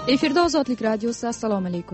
Efirda Ozodlik radiosi. Assalomu alaykum.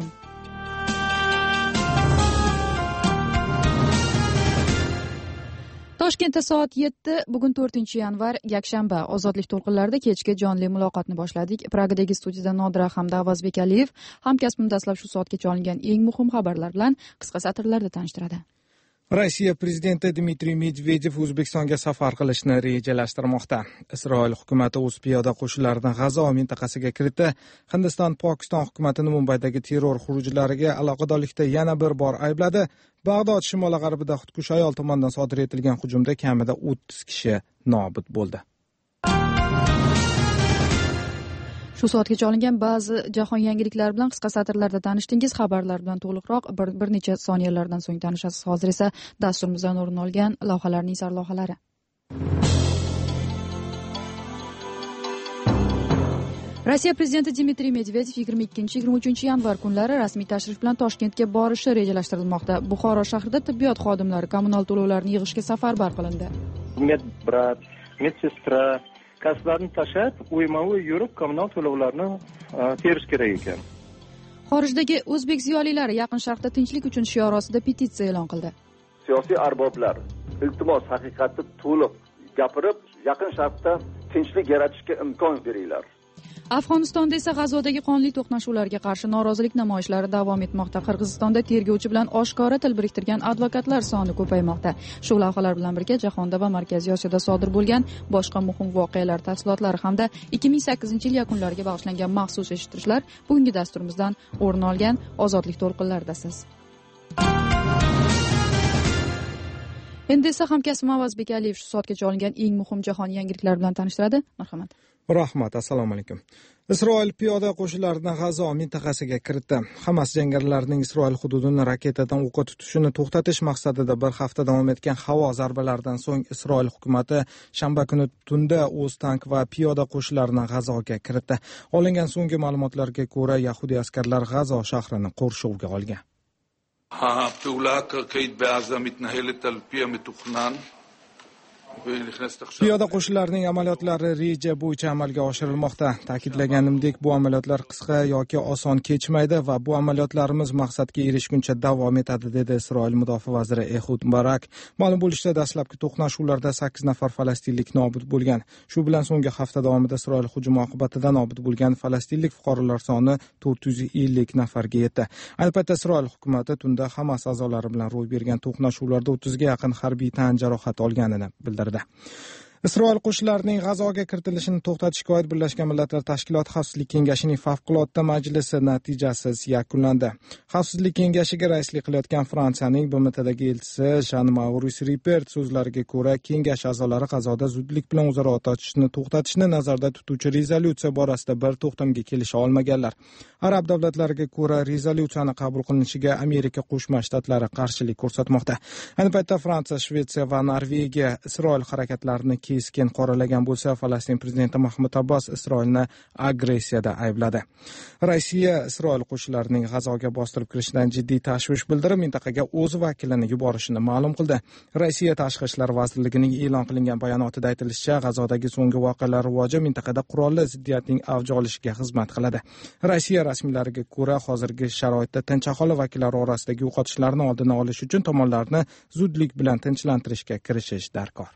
Toshkentda soat 7, bugun 4-yanvar, yakshanba. Ozodlik to'lqinlarida kechki jonli muloqotni boshladik. Pragadagi studiyada Nodira hamda Avazbek Aliyev hamkasbim dastlab shu soatgacha olingan eng muhim xabarlar bilan qisqa satrlarda tanishtiradi. Rossiya prezidenti Dmitriy Medvedev O'zbekistonga safar qilishni rejalashtirmoqda. Isroil hukumati o'z piyoda qo'shinlarini G'azo mintaqasiga kiritdi. Hindiston Pokiston hukumatini Mumbaydagi terror xurujlariga aloqadorlikda yana bir bor aybladi. Bag'dod shimoli-g'arbida xudkush ayol tomonidan sodir etilgan hujumda kamida 30 kishi nobud bo'ldi. Shu soatgacha olingan ba'zi jahon yangiliklari bilan qisqa satrlarda tanishdingiz. Xabarlar bilan to'liqroq bir necha soniyalardan so'ng tanishasiz. Hozir esa dasturimizdan o'rin olgan lavhalarning sarlavhalari. Rossiya prezidenti Dmitriy Medvedev 22-23 yanvar kunlari rasmiy tashrif bilan Toshkentga borishi rejalashtirilmoqda. Buxoro shahrida tibbiyot xodimlari kommunal to'lovlarni yig'ishga safarbar qilindi. Medbrat, medsestra kasblarni tashlab, uyma-uy yurib kommunal to'lovlarni terish kerak ekan. Xorijdagi o'zbek ziyolilari Yaqin Sharqda tinchlik uchun shiori ostida petitsiya e'lon qildi. Siyosiy arboblar, iltimos haqiqatni to'liq gapirib, Yaqin Sharqda tinchlik yaratishga imkon beringlar. Afg'onistonda esa G'azodagi qonli to'qnashuvlarga qarshi norozilik namoyishlari davom etmoqda. Qirg'izistonda tergovchi bilan oshkora til biriktirgan advokatlar soni ko'paymoqda. Shu lavhalar bilan birga jahonda va Markaziy Osiyoda sodir bo'lgan boshqa muhim voqealar tafsilotlari hamda 2008-yil yakunlariga bag'ishlangan maxsus eshittirishlar bugungi dasturimizdan o'rin olgan Ozodlik to'lqinlaridasiz. Endi esa hamkasbim Avazbek Aliyev shu soatgacha olingan eng muhim jahon yangiliklari bilan tanishtiradi. Marhamat. Rahmat, assalomu alaykum. Isroil piyoda qo'shinlarini G'azo mintaqasiga kiritdi. Hamas jangarilarning Isroil hududini raketadan o'qqa tutishini to'xtatish maqsadida bir hafta davom etgan havo zarbalaridan so'ng Isroil hukumati shanba kuni tunda o'z tank va piyoda qo'shinlarini G'azoga kiritdi. Olingan so'nggi ma'lumotlarga ko'ra, yahudiy askarlar G'azo shahrini qo'rshovga olgan. Piyoda qo'shinlarning amaliyotlari reja bo'yicha amalga oshirilmoqda. Ta'kidlaganimdek, bu amaliyotlar qisqa yoki oson kechmaydi va bu amaliyotlarimiz maqsadga erishguncha davom etadi, dedi Isroil mudofaa vaziri Ehud Barak. Ma'lum bo'lishicha, dastlabki to'qnashuvlarda 8 nafar falastinlik nobud bo'lgan. Shu bilan so'nggi hafta davomida Isroil hujumi oqibatida nobud bo'lgan falastinlik fuqarolar soni 450 nafarga yetdi. Ayni paytda Isroil hukumati tunda Hamas a'zolari bilan ro'y bergan to'qnashuvlarda 30 ga yaqin harbiy tan jarohati olganini bildirdi. Isroil qo'shinlarining G'azoga kiritilishini to'xtatishga oid Birlashgan Millatlar Tashkiloti Xavfsizlik kengashining favqulodda majlisi natijasiz yakunlandi. Xavfsizlik kengashiga raislik qilayotgan Fransiyaning BMTdagi elchisi Jean-Maurice Ripert so'zlariga ko'ra, kengash a'zolari G'azoda zudlik bilan o'zaro o't ochishni to'xtatishni nazarda tutuvchi rezolyutsiya borasida bir to'xtamga kelisha olmaganlar. Arab davlatlariga ko'ra, rezolyutsiyani qabul qilinishiga Amerika Qo'shma Shtatlari qarshilik ko'rsatmoqda. Ayni paytda Fransiya, Shvetsiya va Norvegiya Isroil harakatlarini keskin qoralagan bo'lsa, Falastin prezidenti Mahmud Abbos Isroilni agressiyada aybladi. Rossiya Isroil qo'shinlarining G'azoga bostirib kirishidan jiddiy tashvish bildirib, mintaqaga o'z vakilini yuborishini ma'lum qildi. Rossiya Tashqi ishlar vazirligining e'lon qilingan bayonotida aytilishicha, G'azodagi so'nggi voqealar rivoji mintaqada qurolli ziddiyatning avj olishiga xizmat qiladi. Rossiya rasmiylariga ko'ra, hozirgi sharoitda tinch aholi vakillari orasidagi yo'qotishlarni oldini olish uchun tomonlarni zudlik bilan tinchlantirishga kirishish darkor.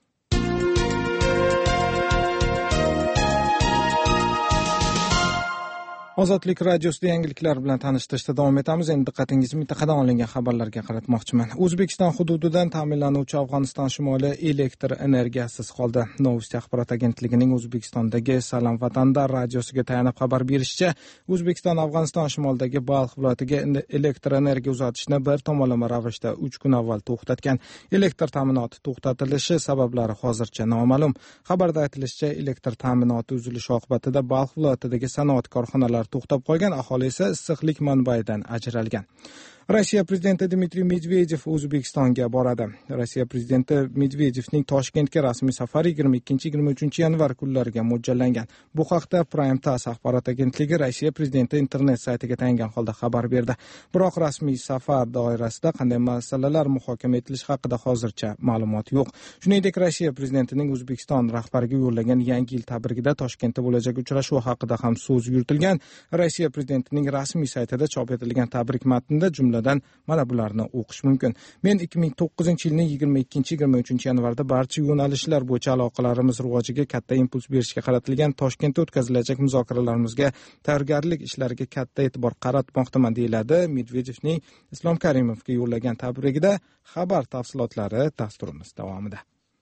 Ozodlik radiosida yangiliklar bilan tanishtirishda davom etamiz. Endi diqqatingizni mintaqadan olingan xabarlarga qaratmoqchiman. O'zbekiston hududidan ta'minlanuvchi Afg'oniston shimoli elektr energiyasiz qoldi. Novosti axborot agentligining O'zbekistondagi Salom Vatandar radiosiga tayanib xabar berishicha, O'zbekiston Afg'oniston shimolidagi Balx viloyatiga elektr energiya uzatishni bir tomonlama ravishda 3 kun avval to'xtatgan. Elektr ta'minoti to'xtatilishi sabablari hozircha noma'lum. Xabarda aytilishicha, elektr ta'minoti uzilishi oqibatida Balx viloyatidagi sanoat korxonalari to'xtab qolgan, aholi esa issiqlik manbaidan ajralgan. Rossiya prezidenti Dmitriy Medvedev O'zbekistonga boradi. Rossiya prezidenti Medvedevning Toshkentga rasmiy safari 22-23 yanvar kunlariga mo'ljallangan. Bu haqda Prime TASS axborot agentligi Rossiya prezidenti internet saytiga tayangan holda xabar berdi. Biroq rasmiy safar doirasida qanday masalalar muhokama etilishi haqida hozircha ma'lumot yo'q. Shuningdek, Rossiya prezidentining O'zbekiston rahbariga yo'llagan Yangi yil tabrigida Toshkentda bo'lajak uchrashuv haqida ham so'z yuritilgan. Rossiya prezidentining rasmiy saytida chop etilgan tabrik matnida jumladan mana bularni o'qish mumkin. Men 2009-yilning 22-23 yanvarda barcha yo'nalishlar bo'yicha aloqalarimiz rivojiga katta impuls berishga qaratilgan Toshkentda o'tkazilajak muzokaralarımizga tayyorgarlik ishlariga katta e'tibor qaratmoqdaman, deyiladi Medvedevning Islom Karimovga yo'llagan tabrigida. Xabar tafsilotlari dasturimiz davomida.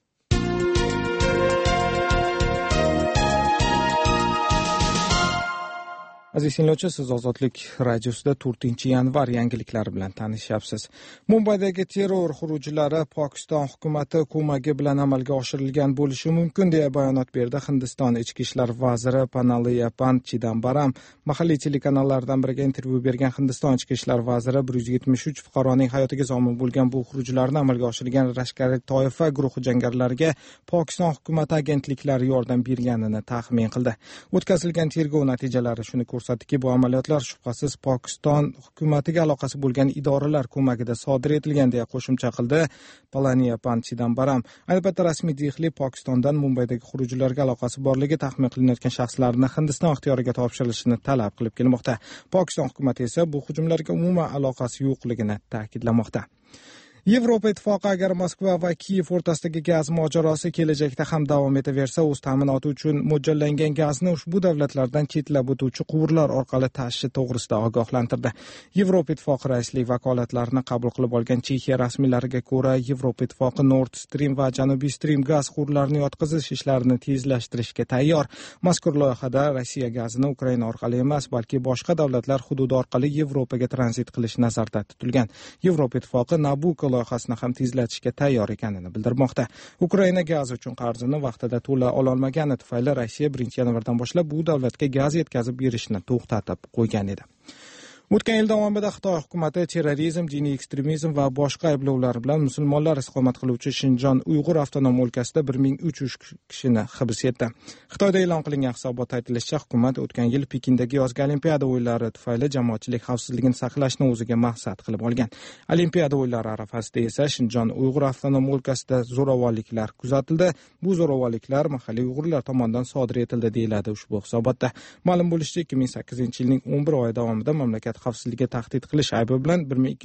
Aziz tinglovchi, siz Ozodlik radiosida 4-yanvar yangiliklari bilan tanishyapsiz. Mumbaydagi terror xurujlari Pokiston hukumati ko'magi bilan amalga oshirilgan bo'lishi mumkin deya bayonot berdi Hindiston ichki ishlar vaziri Panaliyapan Chidambaram. Mahalliy telekanallardan biriga intervyu bergan Hindiston ichki ishlar vaziri 173 fuqaroning hayotiga zomin bo'lgan bu xurujlarni amalga oshirgan lashkariy toifa guruhi jangarilarga Pokiston hukumati agentliklari yordam berganini taxmin qildi. O'tkazilgan tergov natijalari shuni ko'rsatdiki, bu amaliyotlar shubhasiz Pokiston hukumatiga aloqasi bo'lgan idoralar ko'magida sodir etilgan deya qo'shimcha qildi Palaniyapan Chidambaram. Ayni paytda rasmiy Dehli Pokistondan Mumbaydagi xurujlarga aloqasi borligi taxmin qilinayotgan shaxslarni Hindiston ixtiyoriga topshirilishini talab qilib kelmoqda. Pokiston hukumati esa bu hujumlarga umuman aloqasi yo'qligini ta'kidlamoqda. Yevropa Ittifoqi agar Moskva va Kiyev o'rtasidagi gaz mojarosi kelajakda ham davom etaversa, o'z ta'minoti uchun mo'ljallangan gazni ushbu davlatlardan chetlab o'tuvchi quvurlar orqali tashishi to'g'risida ogohlantirdi. Yevropa Ittifoqi raislik vakolatlarini qabul qilib olgan Chexiya rasmiylariga ko'ra, Yevropa Ittifoqi Nord Stream va Janubiy Stream gaz quvurlarini yotqizish ishlarini tezlashtirishga tayyor. Mazkur loyihada Rossiya gazini Ukraina orqali emas, balki boshqa davlatlar hududi orqali Yevropaga tranzit qilish nazarda tutilgan. Yevropa Ittifoqi Nabucco loyihasini ham tezlatishga tayyor ekanini bildirmoqda. Ukraina gaz uchun qarzini vaqtida to'la ololmagani tufayli Rossiya 1-yanvardan boshlab bu davlatga gaz yetkazib berishni to'xtatib qo'ygan edi. O'tgan yil davomida Xitoy hukumati terrorizm, diniy ekstremizm va boshqa ayblovlar bilan musulmonlar istiqomat qiluvchi Shinjon Uyg'ur avtonom o'lkasida 1300 kishini hibs etdi. Xitoyda e'lon qilingan hisobotda aytilishicha, hukumat o'tgan yil Pekindagi yozgi olimpiada o'yinlari tufayli jamoatchilik xavfsizligini saqlashni o'ziga maqsad qilib olgan. Olimpiada o'yinlari arafasida esa Shinjon Uyg'ur avtonom o'lkasida zo'ravonliklar kuzatildi. Bu zo'ravonliklar mahalliy uyg'urlar tomonidan sodir etildi, deyiladi ushbu hisobotda. Ma'lum bo'lishicha, 2008-yilning 11 oyi davomida mamlakat xavfsizligiga tahdid qilish aybi bilan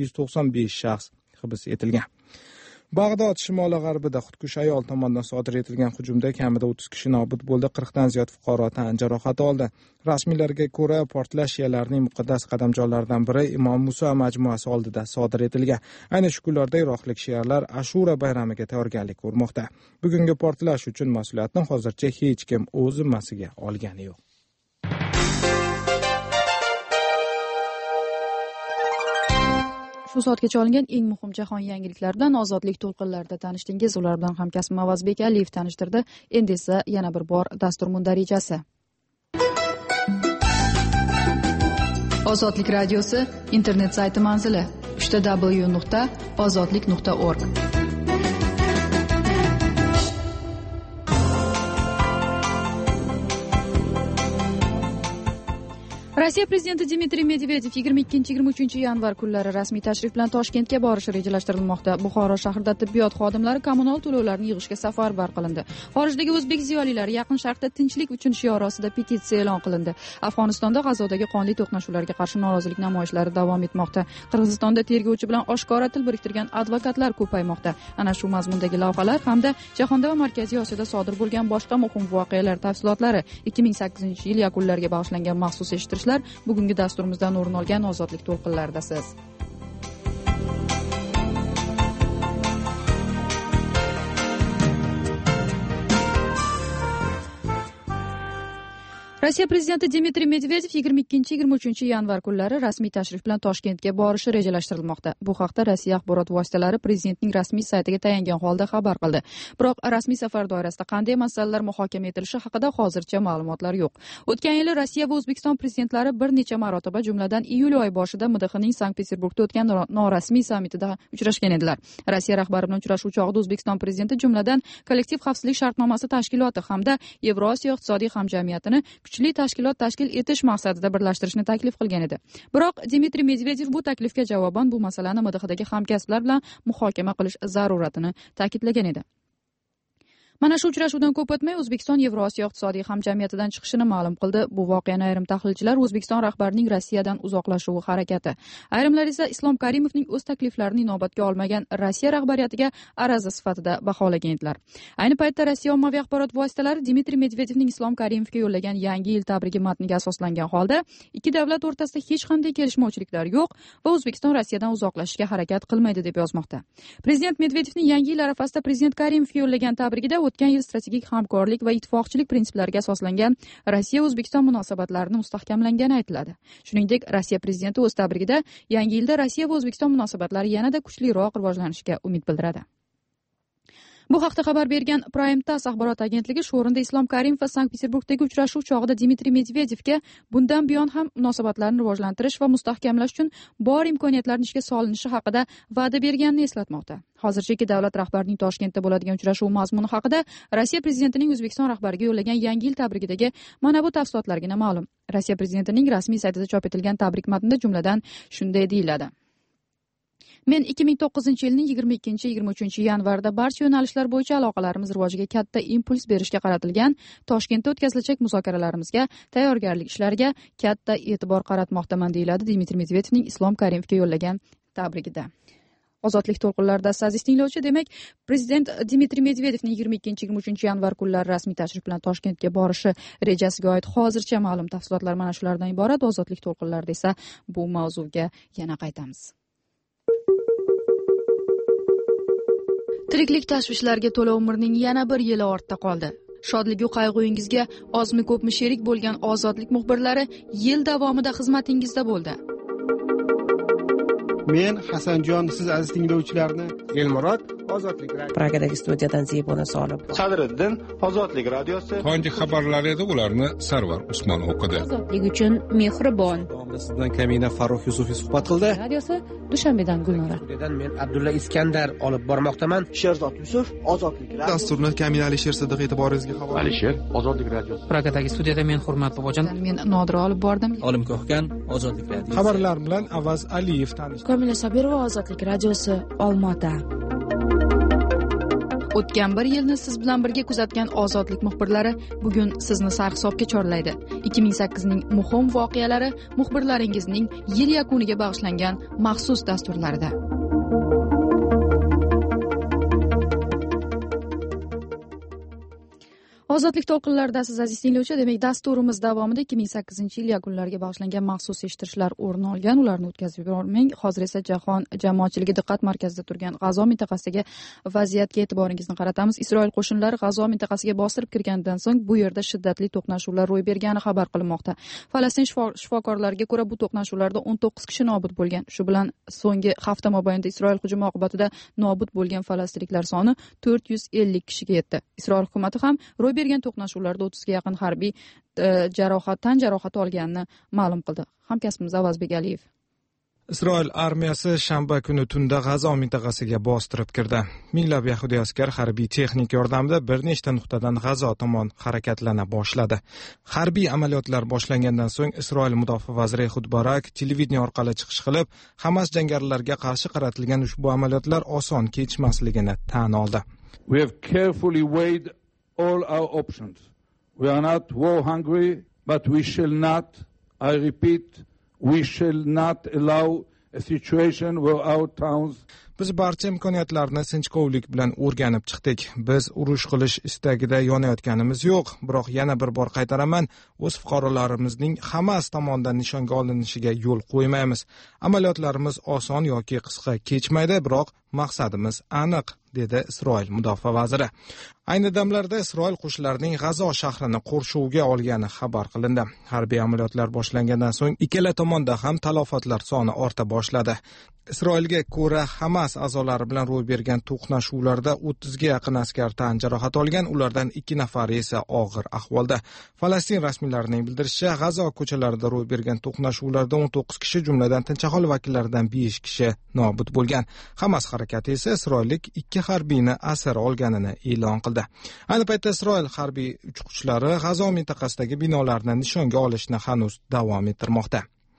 1295 shaxs hibs etilgan. Bag'dod shimoli-g'arbida xudkush ayol tomonidan sodir etilgan hujumda kamida 30 kishi nobud bo'ldi, 40 dan ziyod fuqaro tan jarohati oldi. Rasmiylarga ko'ra, portlash shialarning muqaddas qadamjonlaridan biri Imom Muso majmuasi oldida sodir etilgan. Ayni shu kunlarda iroqlik shialar Ashura bayramiga tayyorgarlik ko'rmoqda. Bugungi portlash uchun mas'uliyatni hozircha hech kim o'z zimmasiga olgani yo'q. Shu soatgacha olingan eng muhim jahon yangiliklaridan Ozodlik to'lqinlarida tanishdingiz. Ular bilan hamkasbim Avazbek Aliyev tanishtirdi. Endi esa yana bir bor dastur mundarijasi. Ozodlik radiosi internet sayti manzili www.ozodlik.org. Rossiya prezidenti Dmitriy Medvedev 22-23 yanvar kunlari rasmiy tashrif bilan Toshkentga borishi rejalashtirilmoqda. Buxoro shahrida tibbiyot xodimlari kommunal to'lovlarni yig'ishga safarbar qilindi. Xorijdagi o'zbek ziyolilari Yaqin Sharqda tinchlik uchun shiori ostida petitsiya e'lon qilindi. Afg'onistonda G'azodagi qonli to'qnashuvlarga qarshi norozilik namoyishlari davom etmoqda. Qirg'izistonda tergovchi bilan oshkora til biriktirgan advokatlar ko'paymoqda. Ana shu mazmundagi lavhalar hamda jahonda va Markaziy Osiyoda sodir bo'lgan boshqa muhim voqealar tafsilotlari 2008-yil yakunlariga bag'ishlangan maxsus eshittirishlar bugungi dasturimizdan o'rin olgan Ozodlik to'lqinlaridasiz. Rossiya prezidenti Dmitriy Medvedev 22-23 yanvar kunlari rasmiy tashrif bilan Toshkentga borishi rejalashtirilmoqda. Bu haqda Rossiya axborot vositalari prezidentning rasmiy saytiga tayangan holda xabar qildi. Biroq rasmiy safar doirasida qanday masalalar muhokama etilishi haqida hozircha ma'lumotlar yo'q. O'tgan yili Rossiya va O'zbekiston prezidentlari bir necha marotaba, jumladan iyul oyi boshida MDHning Sankt-Peterburgda o'tgan norasmiy sammitida uchrashgan edilar. Rossiya rahbari bilan uchrashuv chog'ida O'zbekiston prezidenti jumladan kollektiv xavfsizlik shartnomasi tashkiloti hamda Yevrosiyo iqtisodiy hamjamiyatini kuchli tashkilot tashkil etish maqsadida birlashtirishni taklif qilgan edi. Biroq Dmitriy Medvedev bu taklifga javoban bu masalani MDHdagi hamkasblar bilan muhokama qilish zaruratini ta'kidlagan edi. Mana shu uchrashuvdan ko'p o'tmay O'zbekiston Yevrosiyo iqtisodiy hamjamiyatidan chiqishini ma'lum qildi. Bu voqeani ayrim tahlilchilar O'zbekiston rahbarining Rossiyadan uzoqlashuvi harakati, ayrimlar esa Islom Karimovning o'z takliflarini inobatga olmagan Rossiya rahbariyatiga ariza sifatida baholagan edilar. Ayni paytda Rossiya ommaviy axborot vositalari Dmitriy Medvedevning Islom Karimovga yo'llagan yangi yil tabrigi matniga asoslangan holda ikki davlat o'rtasida hech qanday kelishmovchiliklar yo'q va O'zbekiston Rossiyadan uzoqlashishga harakat qilmaydi deb yozmoqda. Prezident Medvedevning yangi yil arafasida prezident Karimovga yo'llagan tabrigida o'tgan yil strategik hamkorlik va ittifoqchilik prinsiplariga asoslangan Rossiya-O'zbekiston munosabatlarini mustahkamlangani aytiladi. Shuningdek, Rossiya prezidenti o'z tabrigida yangi yilda Rossiya va O'zbekiston munosabatlari yanada kuchliroq rivojlanishiga umid bildiradi. Bu haqda xabar bergan Prime TASS axborot agentligi shu o'rinda Islom Karimov va Sankt-Peterburgdagi uchrashuv chog'ida Dmitriy Medvedevga bundan buyon ham munosabatlarni rivojlantirish va mustahkamlash uchun bor imkoniyatlarning ishga solinishi haqida va'da berganini eslatmoqda. Hozircha ikki davlat rahbarining Toshkentda bo'ladigan uchrashuv mazmuni haqida Rossiya prezidentining O'zbekiston rahbariga yo'llagan yangi yil tabrigidagi mana bu tafsilotlargina ma'lum. Rossiya prezidentining rasmiy saytida chop etilgan tabrik matnida jumladan shunday deyiladi: Men 2009-yilning 22-23 yanvarida barcha yo'nalishlar bo'yicha aloqalarimiz rivojiga katta impuls berishga qaratilgan Toshkentda o'tkazilajak muzokaralarimizga, tayyorgarlik ishlariga katta e'tibor qaratmoqdaman, deyiladi Dmitriy Medvedevning Islom Karimovga yo'llagan tabrigida. Ozodlik to'lqinlarida aziz tinglovchi, demak, prezident Dmitriy Medvedevning 22-23 yanvar kunlari rasmiy tashrif bilan Toshkentga borishi rejasiga oid hozircha ma'lum tafsilotlar mana shulardan iborat. Ozodlik to'lqinlarida esa bu mavzuga yana qaytamiz. Tiriklik tashvishlariga to'la umrning yana bir yili ortda qoldi. Shodligu qayg'ungizga ozmi ko'pmi sherik bo'lgan Ozodlik muxbirlari yil davomida xizmatingizda bo'ldi. Men Hasanjon, siz aziz tinglovchilarni Elmurod, Ozodlik radiosi. Pragadagi studiyadan Zebona Solib. Sadriddin, Ozodlik radiosi. Qanday xabarlar edi, ularni Sarvar Usmon o'qidi. Ozodlik uchun mehribon. Sizdan Kamina Farruh Yusufiy suhbat qildi. Radiosi Dushanbedan Gulnora. Studiyadan men Abdulla Iskandar olib bormoqdaman. Sherzod Yusuf, Ozodlik radiosi. Dasturni Kamina Alisher Sidiq e'tiboringizga havola. Alisher, Ozodlik radiosi. Pragadagi studiyada men Hurmat Bobojon. Men Nodira olib bordim. Olim Ko'hgan, Ozodlik radiosi. Xabarlar bilan Avaz Aliyev tanishdi. Komila Sobirova, Ozodlik radiosi, Olmaota. O'tgan bir yilni siz bilan birga kuzatgan Ozodlik muxbirlari bugun sizni sarhisobga chorlaydi. 2008ning muhim voqealari muxbirlaringizning yil yakuniga bag'ishlangan maxsus dasturlarida. Ozodlik to'lqinlarida siz aziz tinglovchi, demak, dasturimiz davomida 2008-yil yakunlariga bag'ishlangan maxsus eshittirishlar o'rin olgan. Ularni o'tkazib yubormang. Hozir esa jahon jamoatchiligi diqqat markazida turgan G'azo mintaqasidagi vaziyatga e'tiboringizni qaratamiz. Isroil qo'shinlari G'azo mintaqasiga bostirib kirgandan so'ng bu yerda shiddatli to'qnashuvlar ro'y bergani xabar qilinmoqda. Falastin shifokorlariga ko'ra, bu to'qnashuvlarda 19 kishi nobud bo'lgan. Shu bilan so'nggi hafta mobaynida Isroil hujumi oqibatida nobud bo'lgan falastinliklar soni 450 kishiga yetdi. Isroil hukumati ham ro'y bergan to'qnashuvlarda 30 ga yaqin harbiy tan jarohati olganini ma'lum qildi. Hamkasbimiz Avazbek Aliyev. Isroil armiyasi shanba kuni tunda G'azo mintaqasiga bostirib kirdi. Minglab yahudiy askar harbiy texnika yordamida bir nechta nuqtadan G'azo tomon harakatlana boshladi. Harbiy amaliyotlar boshlangandan so'ng Isroil mudofaa vaziri Ehud Barak televideniya orqali chiqish qilib, Hamas jangarilarga qarshi qaratilgan ushbu amaliyotlar oson kechmasligini tan oldi. We have carefully weighed all our options. We are not war hungry, but we shall not, I repeat, we shall not allow a situation where our towns. Biz barcha imkoniyatlarni sinchkovlik bilan o'rganib chiqdik. Biz urush qilish istagida yonayotganimiz yo'q, biroq yana bir bor qaytaraman, o'z fuqarolarimizning Hamas tomonidan nishonga olinishiga yo'l qo'ymaymiz. Amaliyotlarimiz oson yoki qisqa kechmaydi, biroq maqsadimiz aniq, dedi Isroil mudofaa vaziri. Ayni damlarda Isroil qo'shinlarining G'azo shahrini qo'rshovga olgani xabar qilindi. Harbiy amaliyotlar boshlangandan so'ng ikkala tomonda ham talafotlar soni orta boshladi. Isroilga ko'ra, Hamas a'zolari bilan ro'y bergan to'qnashuvlarda 30 ga yaqin askar tan jarohat olgan, ulardan 2 nafari esa og'ir ahvolda. Falastin rasmiylarining bildirishicha, G'azo ko'chalarida ro'y bergan to'qnashuvlarda 19 kishi, jumladan tinch aholi vakillaridan 5 kishi nobud bo'lgan. Hamas harakati esa isroillik 2 harbiyni asir olganini e'lon qildi. Ayni paytda Isroil harbiy uchquvchilari G'azo mintaqasidagi binolarni nishonga olishni hanuz davom ettirmoqda.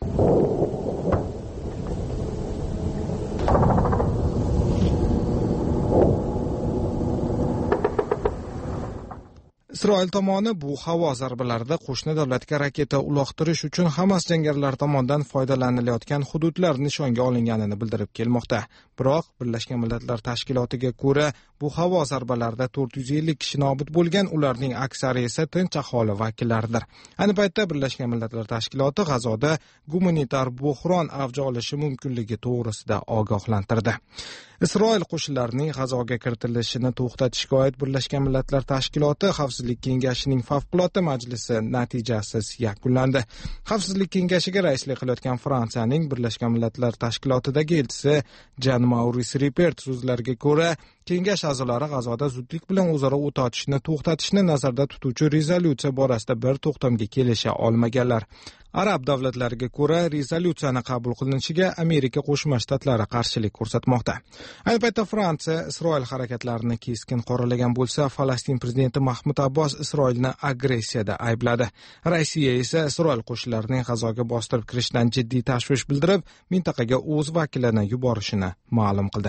Isroil tomoni bu havo zarbalarida qo'shni davlatga raketa uloqtirish uchun Hamas jangarilari tomonidan foydalanilayotgan hududlar nishonga olinganini bildirib kelmoqda. Biroq Birlashgan Millatlar Tashkilotiga ko'ra, bu havo zarbalarida 450 kishi nobud bo'lgan, ularning aksari esa tinch aholi vakillaridir. Ayni paytda Birlashgan Millatlar Tashkiloti G'azoda gumanitar bo'hron avj olishi mumkinligi to'g'risida ogohlantirdi. Isroil qo'shinlarining G'azoga kiritilishini to'xtatishga oid Birlashgan Millatlar Tashkiloti Xavfsizlik kengashining favqulodda majlisi natijasiz yakunlandi. Xavfsizlik kengashiga raislik qilayotgan Fransiyaning Birlashgan Millatlar Tashkilotidagi elchisi Jean-Maurice Ripert so'zlariga ko'ra, kengash a'zolari G'azoda zudlik bilan o'zaro o't ochishni to'xtatishni nazarda tutuvchi rezolyutsiya borasida bir to'xtamga kelisha olmaganlar. Arab davlatlariga ko'ra, rezolyutsiyani qabul qilinishiga Amerika Qo'shma Shtatlari qarshilik ko'rsatmoqda. Ayni paytda Fransiya Isroil harakatlarini keskin qoralagan bo'lsa, Falastin prezidenti Mahmud Abbos Isroilni agressiyada aybladi. Rossiya esa Isroil qo'shinlarining G'azoga bostirib kirishdan jiddiy tashvish bildirib, mintaqaga o'z vakilini yuborishini ma'lum qildi.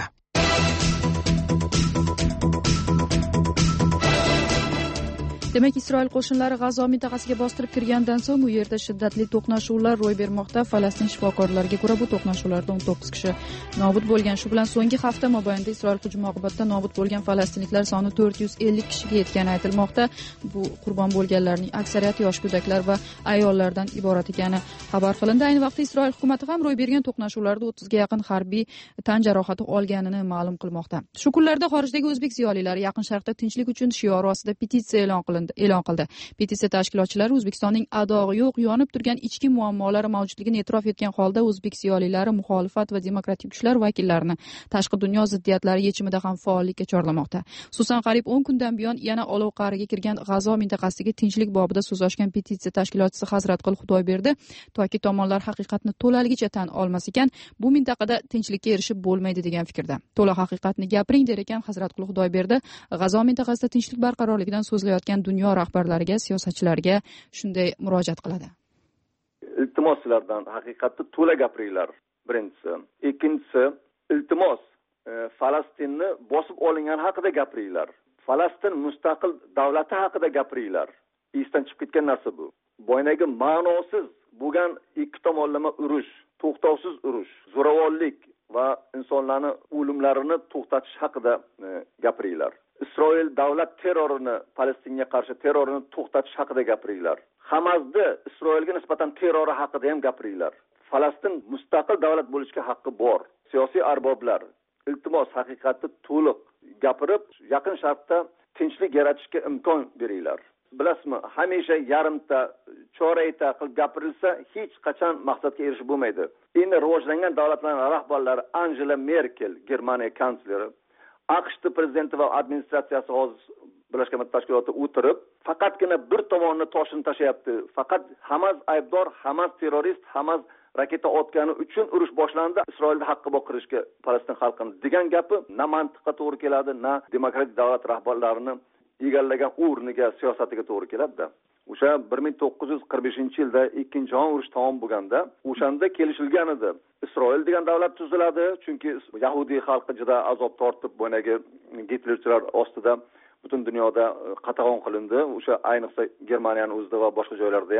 Demak, Isroil qo'shinlari G'azo mintaqasiga bostirib kirgandan so'ng u yerda shiddatli to'qnashuvlar ro'y bermoqda. Falastin shifokorlariga ko'ra, bu to'qnashuvlarda 19 kishi nobud bo'lgan. Shu bilan so'nggi hafta mobaynida Isroil hujumi oqibatida nobud bo'lgan falastinliklar soni 450 kishiga yetgani aytilmoqda. Bu qurbon bo'lganlarning aksariyati yosh go'daklar va ayollardan iborat ekani xabar qilindi. Ayni vaqtda Isroil hukumati ham ro'y bergan to'qnashuvlarda 30 ga yaqin harbiy tan jarohati olganini ma'lum qilmoqda. Shu kunlarda xorijdagi o'zbek ziyolilari Yaqin Sharqda tinchlik uchun shiori ostida petitsiya e'lon qildi. Petitsiya tashkilotchilari O'zbekistonning adog'i yo'q, yonib turgan ichki muammolari mavjudligini e'tirof etgan holda o'zbek ziyolilari, muxolifat va demokratik kuchlar vakillarini tashqi dunyo ziddiyatlari yechimida ham faollikka chorlamoqda. Xususan, qariyb 10 kundan buyon yana olov qa'riga kirgan G'azo mintaqasidagi tinchlik bobida so'z ochgan petitsiya tashkilotchisi Hazratqul Xudoyberdi toki tomonlar haqiqatni to'laligicha tan olmas ekan, bu mintaqada tinchlikka erishib bo'lmaydi degan fikrda. To'la haqiqatni gapiring der ekan Hazratqul Xudoyberdi. G'azo mintaqasida tinchlik barqarorligidan so'zlayotgan dunyo rahbarlariga, siyosatchilarga shunday murojaat qiladi. Iltimos sizlardan haqiqatni to'la gapiringlar. Birinchisi, ikkinchisi, iltimos Falastinni bosib olingan haqida gapiringlar. Falastin mustaqil davlati haqida gapiringlar. Esdan chiqib ketgan narsa bu. Boynagi ma'nosiz bo'lgan ikki tomonlama urush, to'xtovsiz urush, zo'ravonlik va insonlarning o'limlarini to'xtatish haqida gapiringlar. Isroil davlat terrorini, Falastinga qarshi terrorini to'xtatish haqida gapiringlar. Hamasda Isroilga nisbatan terrori haqida ham gapiringlar. Falastin mustaqil davlat bo'lishga haqqi bor. Siyosiy arboblar, iltimos haqiqatni to'liq gapirib, Yaqin Sharqda tinchlik yaratishga imkon beringlar. Bilasizmi, hamisha yarimta, chorakta qilib gapirilsa, hech qachon maqsadga erishib bo'lmaydi. Endi rivojlangan davlatlarning rahbarlari Angela Merkel, Germaniya kansleri, AQSh prezidenti va administratsiyasi hozir Birlashgan Millatlar Tashkiloti o'tirib, faqatgina bir tomonni toshini tashayapti. Faqat Hamas aybdor, Hamas terrorist, Hamas raketa otgani uchun urush boshlandi. Isroilda haqqi bor qilishga Falastin xalqini degan gapi na mantiqqa to'g'ri keladi, na demokratik davlat rahbarlarini egallagan o'rniga, siyosatiga to'g'ri keladi-da. O'sha 1945-yilda ikkinchi jahon urushi tamom bo'lganda, o'shanda kelishilgan edi. Isroil degan davlat tuziladi, chunki Yahudiy xalqi juda azob tortib, bo'ynagi Gitlerchilar ostida butun dunyoda qatag'on qilindi. O'sha ayniqsa Germaniyaning o'zida va boshqa joylarda ham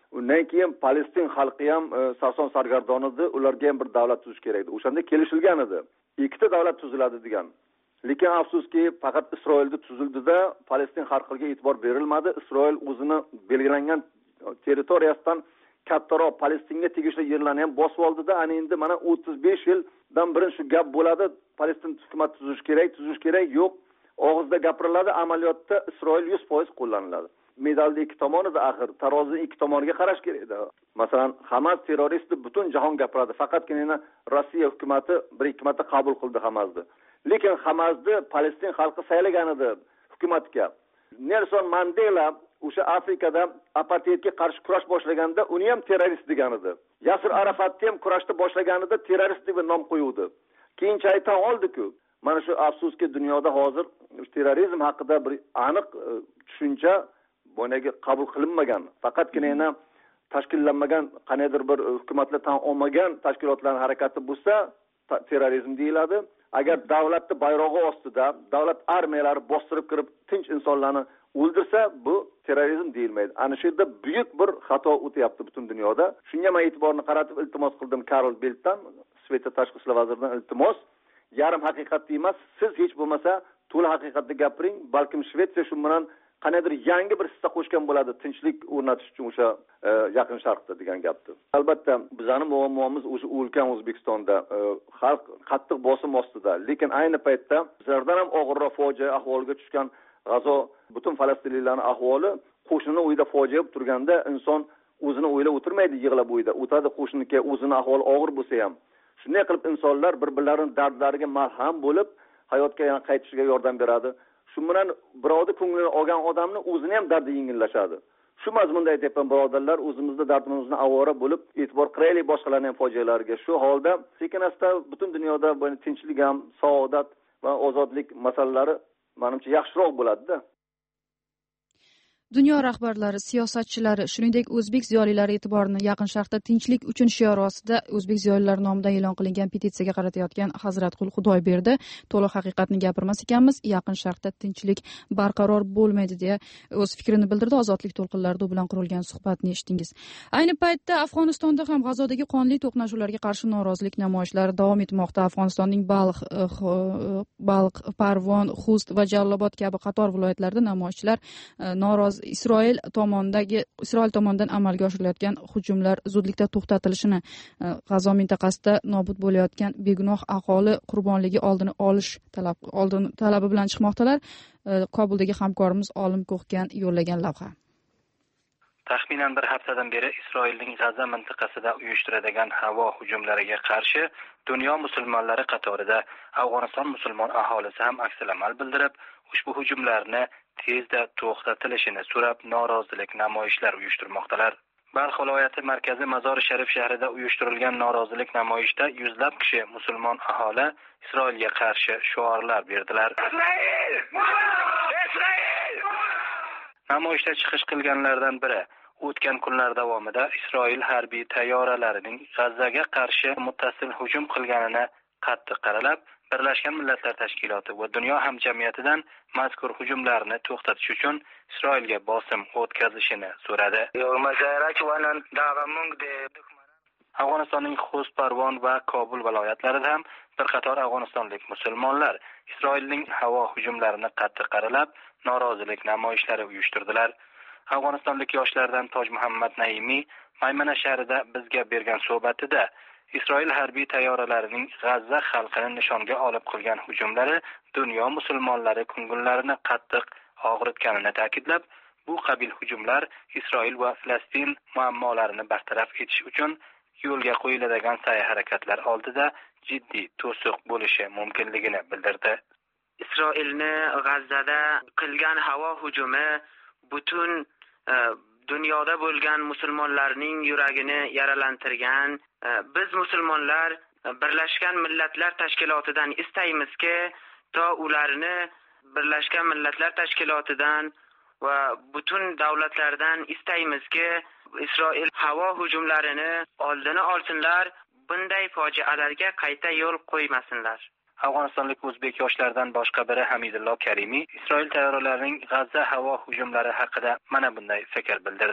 undan keyin Palestin xalqi ham Sason sargardon edi, ularga ham bir davlat tuzish kerak edi. O'shanda kelishilgan edi. Ikkita davlat tuziladi degan. Lekin afsuski faqat Isroilda tuzildi-da, Palestin xalqiga e'tibor berilmadi. Isroil o'zini belgilangan territoriyasidan kattaroq Palestinga tegishli yerlarni ham bosib oldi-da, ana endi mana 35 yildan beri shu gap bo'ladi. Palestin hukumat tuzish kerak, yo'q. Og'izda gapiriladi, amaliyotda Isroil 100% qo'llaniladi. Medalning ikki tomoni edi axir, tarozining ikki tomoniga qarash kerak edi. Masalan, Hamas terrorist deb butun jahon gapiradi. Faqatgina Rossiya hukumati bir ikki marta qabul qildi Hamasni. Lekin Hamasni Palestin xalqi saylagan edi hukumatga. Nelson Mandela o'sha Afrikada apartheidga qarshi kurash boshlaganda uni ham terrorist degan edi. Yasir Arafatni ham kurashni boshlaganida terrorist deb nom qo'yuvdi. Keyinchalik tan oldi-ku, mana shu afsuski dunyoda hozir terrorizm haqida bir aniq tushuncha bo'ynaga qabul qilinmagan. Faqatgina tashkillanmagan, qanaydir bir hukumatlar tan olmagan tashkilotlarning harakati bo'lsa, terrorizm deyiladi. Agar davlatni bayrog'i ostida davlat armiyalari bostirib kirib tinch insonlarni o'ldirsa, bu terrorizm deyilmaydi. Ana shu yerda buyuk bir xato o'tyapti butun dunyoda. Shunga men e'tiborni qaratib iltimos qildim Karol Beltdan, Shvetsiya tashqi ishlar vaziridan iltimos. Yarim haqiqatni emas, siz hech bo'lmasa to'liq haqiqatni gapiring, balkim Shvetsiya shu bilan qanaydir yangi bir hissa qo'shgan bo'ladi tinchlik o'rnatish uchun o'sha yaqin sharqda degan gapdi. Albatta bizning muammomiz o'sha ulkan O'zbekistonda xalq qattiq bosim ostida, lekin ayni paytda bizlardan ham og'irroq fojia ahvoliga tushgan G'azo butun falastinliklarning ahvoli qo'shni uyda fojia bo'lib turganda inson o'zini o'ylab o'tirmaydi, yig'lab uyda o'tadi qo'shniki o'zini ahvoli og'ir bo'lsa ham. Shunday qilib insonlar bir-birlarining dardlariga malham bo'lib hayotga yana qaytishiga yordam beradi. Shu bilan birovni ko'nglini olgan odamni o'zini ham dardi yengillashadi. Shu mazmunda aytayapman birodarlar, o'zimizda dardimizni avora bo'lib e'tibor qilaylik boshqalarning ham fojialariga. Shu holda sekin-asta butun dunyoda tinchlik ham, saodat va ozodlik masalalari menimcha yaxshiroq bo'ladi-da. Dunyo rahbarlari, siyosatchilari, shuningdek o'zbek ziyolilari e'tiborini Yaqin Sharqda tinchlik uchun shiori ostida o'zbek ziyolilari nomidan e'lon qilingan petitsiyaga qaratayotgan Hazratqul Xudoyberdi to'liq haqiqatni gapirmas ekanmiz, Yaqin Sharqda tinchlik barqaror bo'lmaydi deya o'z fikrini bildirdi. Ozodlik to'lqinlarida u bilan qurilgan suhbatni eshitdingiz. Ayni paytda Afg'onistonda ham G'azodagi qonli to'qnashuvlarga qarshi norozilik namoyishlari davom etmoqda. Afg'onistonning Balx, Parvon, Xust va Jallobod kabi qator viloyatlarda namoyishchilar norozi Isroil tomonidan amalga oshirilayotgan hujumlar zudlikda to'xtatilishini, G'azo mintaqasida nobud bo'layotgan begunoh aholi qurbonligi oldini olish talabi bilan chiqmoqdalar. Kobuldagi hamkorimiz Olim Ko'xgan yo'llagan lavha. Taxminan bir haftadan beri Isroilning G'azo mintaqasida uyushtiradigan havo hujumlariga qarshi dunyo musulmonlari qatorida Afg'oniston musulmon aholisi ham aksalamal bildirib, ushbu hujumlarni tezda to'xtatilishini so'rab norozilik namoyishlar uyushtirmoqdalar. Balx viloyati markazi Mazor Sharif shahrida uyushtirilgan norozilik namoyishda yuzlab kishi musulmon aholi Isroilga qarshi shiorlar berdilar. Namoyishda chiqish qilganlardan biri o'tgan kunlar davomida Isroil harbiy tayyoralarining G'azzaga qarshi muttasil hujum qilganini qattiq qaralab, Birlashgan Millatlar Tashkiloti va dunyo hamjamiyatidan mazkur hujumlarni to'xtatish uchun Isroilga bosim o'tkazishini so'radi. Afg'onistonning Xust, Parvon va Kobul viloyatlarida ham bir qator afg'onistonlik musulmonlar Isroilning havo hujumlarini qattiq qaralab, norozilik namoyishlari uyushtirdilar. Afg'onistonlik yoshlardan Toj Muhammad Naimiy Maymana shahrida bizga bergan suhbatida Isroil harbiy tayyoralarining G'azza xalqini nishonga olib qilgan hujumlari dunyo musulmonlari ko'ngillarini qattiq og'ritganini ta'kidlab, bu qabil hujumlar Isroil va Falastin muammolarini bartaraf etish uchun yo'lga qo'yiladigan sa'y-harakatlar oldida jiddiy to'siq bo'lishi mumkinligini bildirdi. Isroilni G'azzada qilgan havo hujumi butun dunyoda bo'lgan musulmonlarning yuragini yaralantirgan. Biz musulmonlar Birlashgan Millatlar Tashkilotidan istaymizki, to ularni Birlashgan Millatlar Tashkilotidan va butun davlatlardan istaymizki, Isroil havo hujumlarini oldini olsinlar, bunday fojialarga qayta yo'l qo'ymasinlar. Afg'onistonlik o'zbek yoshlardan boshqa biri Hamidullo Karimiy Isroil tayyoralarining G'azza havo hujumlari haqida mana bunday fikr bildirdi.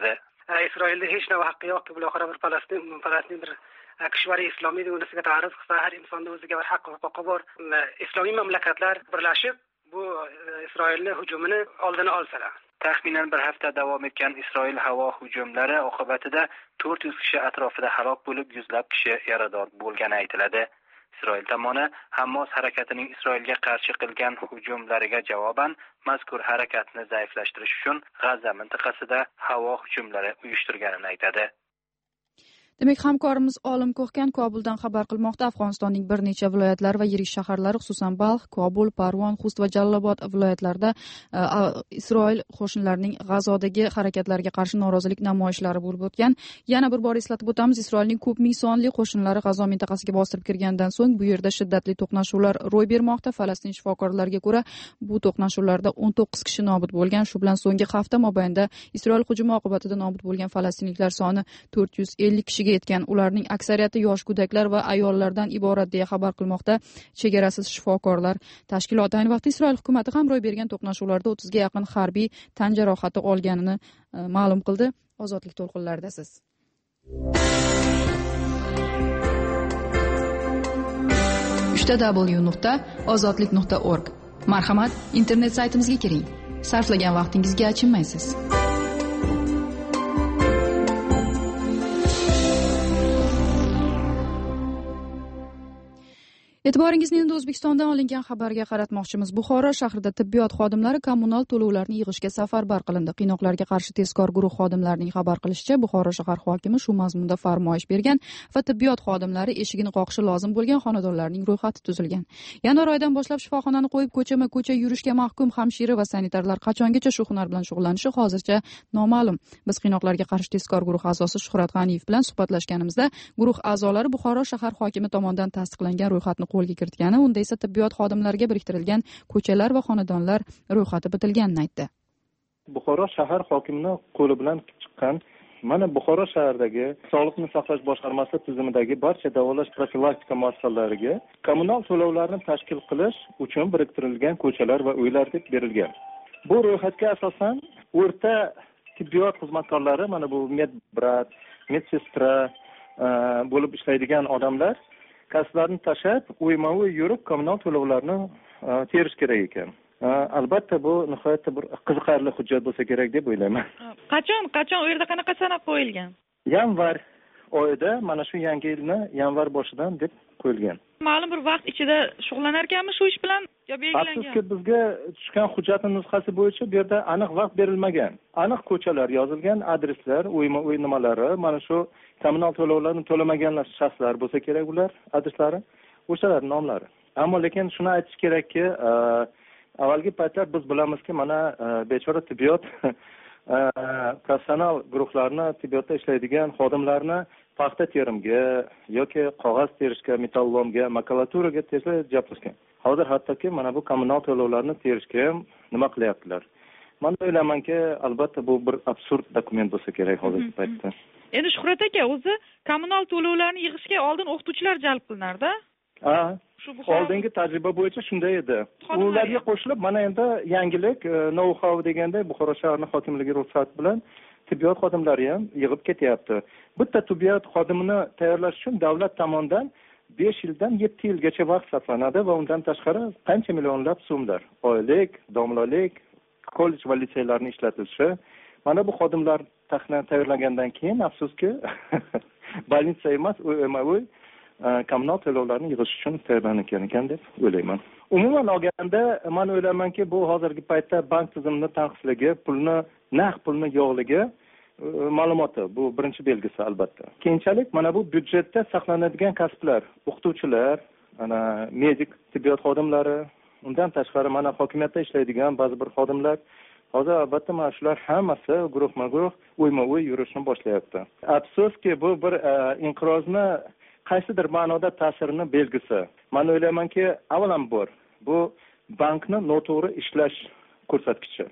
isroilda hech nima haqqi yo'q, bular oxiri bir falastin bir kishvari islomiy unisiga ta'rif qilsa, har insonda o'ziga bir haq huquqi bor. Islomiy mamlakatlar birlashib bu Isroilni hujumini oldini olsalar. Taxminan bir hafta davom etgan Isroil havo hujumlari oqibatida 400 kishi atrofida halok bo'lib, yuzlab kishi yarador bo'lgani aytiladi. Isroil tomoni Hamas harakatining Isroilga qarshi qilgan hujumlariga javoban mazkur harakatni zaiflashtirish uchun G'azza mintaqasida havo hujumlari uyushtirganini aytadi. Demak, hamkorimiz Olim Ko'hkan Kobuldan xabar qilmoqda. Afg'onistonning bir necha viloyatlari va yirik shaharlari, xususan Balx, Kobul, Parvon, Xust va Jalolobod viloyatlarida Isroil qo'shinlarining G'azodagi harakatlariga qarshi norozilik namoyishlari bo'lib o'tgan. Yana bir bor eslatib o'tamiz, Isroilning ko'p ming sonli qo'shinlari G'azo mintaqasiga bostirib kirgandan so'ng bu yerda shiddatli to'qnashuvlar ro'y bermoqda. Falastin shifokorlariga ko'ra, bu to'qnashuvlarda 19 kishi nobud bo'lgan. Shu bilan so'nggi hafta mobaynida Isroil hujumi oqibatida nobud bo'lgan falastinliklar soni 450 kishi yetgan. Ularning aksariyati yosh go'daklar va ayollardan iborat deya xabar qilmoqda Chegarasiz shifokorlar tashkiloti. Ayni vaqtda Isroil hukumati ham ro'y bergan to'qnashuvlarda 30 ga yaqin harbiy tan jarohati olganini ma'lum qildi. Ozodlik to'lqinlaridasiz. www.ozodlik.org. Marhamat, internet saytimizga kiring. Sarflagan vaqtingizga achinmaysiz. E'tiboringizni endi O'zbekistondan olingan xabarga qaratmoqchimiz. Buxoro shahrida tibbiyot xodimlari kommunal to'lovlarni yig'ishga safarbar qilindi. Qiynoqlarga qarshi tezkor guruh xodimlarining xabar qilishicha, Buxoro shahar hokimi shu mazmunda farmoyish bergan va tibbiyot xodimlari eshigini qoqishi lozim bo'lgan xonadonlarning ro'yxati tuzilgan. Yanvar oyidan boshlab shifoxonani qo'yib ko'chama-ko'cha yurishga mahkum hamshira va sanitarlar qachongacha shu hunar bilan shug'ullanishi hozircha noma'lum. Biz qiynoqlarga qarshi tezkor guruh a'zosi Shuhrat G'aniyev bilan suhbatlashganimizda, guruh a'zolari Buxoro shahar hokimi tomonidan tasdiqlangan ro'yxatni qo'lga kiritgani, unda esa tibbiyot xodimlariga biriktirilgan ko'chalar va xonadonlar ro'yxati bitilganini aytdi. Buxoro shahar hokimining qo'li bilan chiqqan mana Buxoro shahridagi Sog'liqni saqlash boshqarmasi tizimidagi barcha davolash profilaktika muassasalariga kommunal to'lovlarni tashkil qilish uchun biriktirilgan ko'chalar va uylar deb berilgan. Bu ro'yxatga asosan o'rta tibbiyot xizmatkorlari, mana bu medbrat, medsestra bo'lib ishlaydigan odamlar kasblarini tashlab, uyma-uy yurib kommunal to'lovlarni terish kerak ekan. Albatta bu nihoyatda bir qiziqarli hujjat bo'lsa kerak deb o'ylayman. Qachon u yerda qanaqa sana qo'yilgan? Yanvar oyida, mana shu yangi yilni yanvar boshidan deb qo'yilgan. Ma'lum bir vaqt ichida shug'ullanar ekanmi shu ish bilan yo belgilangan? Afsuski bizga tushgan hujjatning nusxasi bo'yicha bu yerda aniq vaqt berilmagan. Aniq ko'chalar yozilgan, adreslar, uyma-uy nimalari, mana shu kommunal to'lovlarni to'lamagan shaxslar bo'lsa kerak ular adreslari, o'shalar nomlari. Ammo lekin shuni aytish kerakki, avvalgi paytlar biz bilamizki, mana bechora tibbiyot professional guruhlarni, tibbiyotda ishlaydigan xodimlarni paxta terimga yoki qog'oz terishga, metallomga, makulaturaga japlashgan. Hozir hattoki mana bu kommunal to'lovlarni terishga ham nima qilyaptilar. Men o'ylaymanki, albatta bu bir absurd dokument bo'lsa kerak hozirgi paytda. Endi Shuhrat aka, o'zi kommunal to'lovlarni yig'ishga oldin o'qituvchilar jalb qilinardi. Oldingi tajriba bo'yicha shunday edi. Ularga qo'shilib mana endi yangilik, know-how deganda Buxoro shahar hokimligi ruxsati bilan tibbiyot xodimlari ham yig'ib ketyapti. Bitta tibbiyot xodimini tayyorlash uchun davlat tomonidan 5 yildan 7 yilgacha vaqt sarflanadi va undan tashqari qancha millionlab so'mlar oylik, domlalik, kollej va litseylarning ishlatilishi. Mana bu xodimlar tayyorlangandan keyin afsuski больница emas, uy kommunal to'lovlarni yig'ish uchun tayyorlangan ekan deb o'ylayman. Umuman olganda, men o'ylaymanki, bu hozirgi paytda bank tizimining tanqisligi, naqd pulning yo'qligi ma'lumoti, bu birinchi belgisi albatta. Keyinchalik mana bu byudjetda saqlanadigan kasblar, o'qituvchilar, mana medik, tibbiyot xodimlari, undan tashqari mana hokimiyatda ishlaydigan ba'zi bir xodimlar hozir albatta mana shular hammasi guruh-guruh uyma-uy yurishni boshlayapti. Afsuski, bu bir inqirozni qaysidir ma'noda ta'sirini belgisi. Men o'ylaymanki, avvalambor bu bankni noto'g'ri ishlash ko'rsatkichi.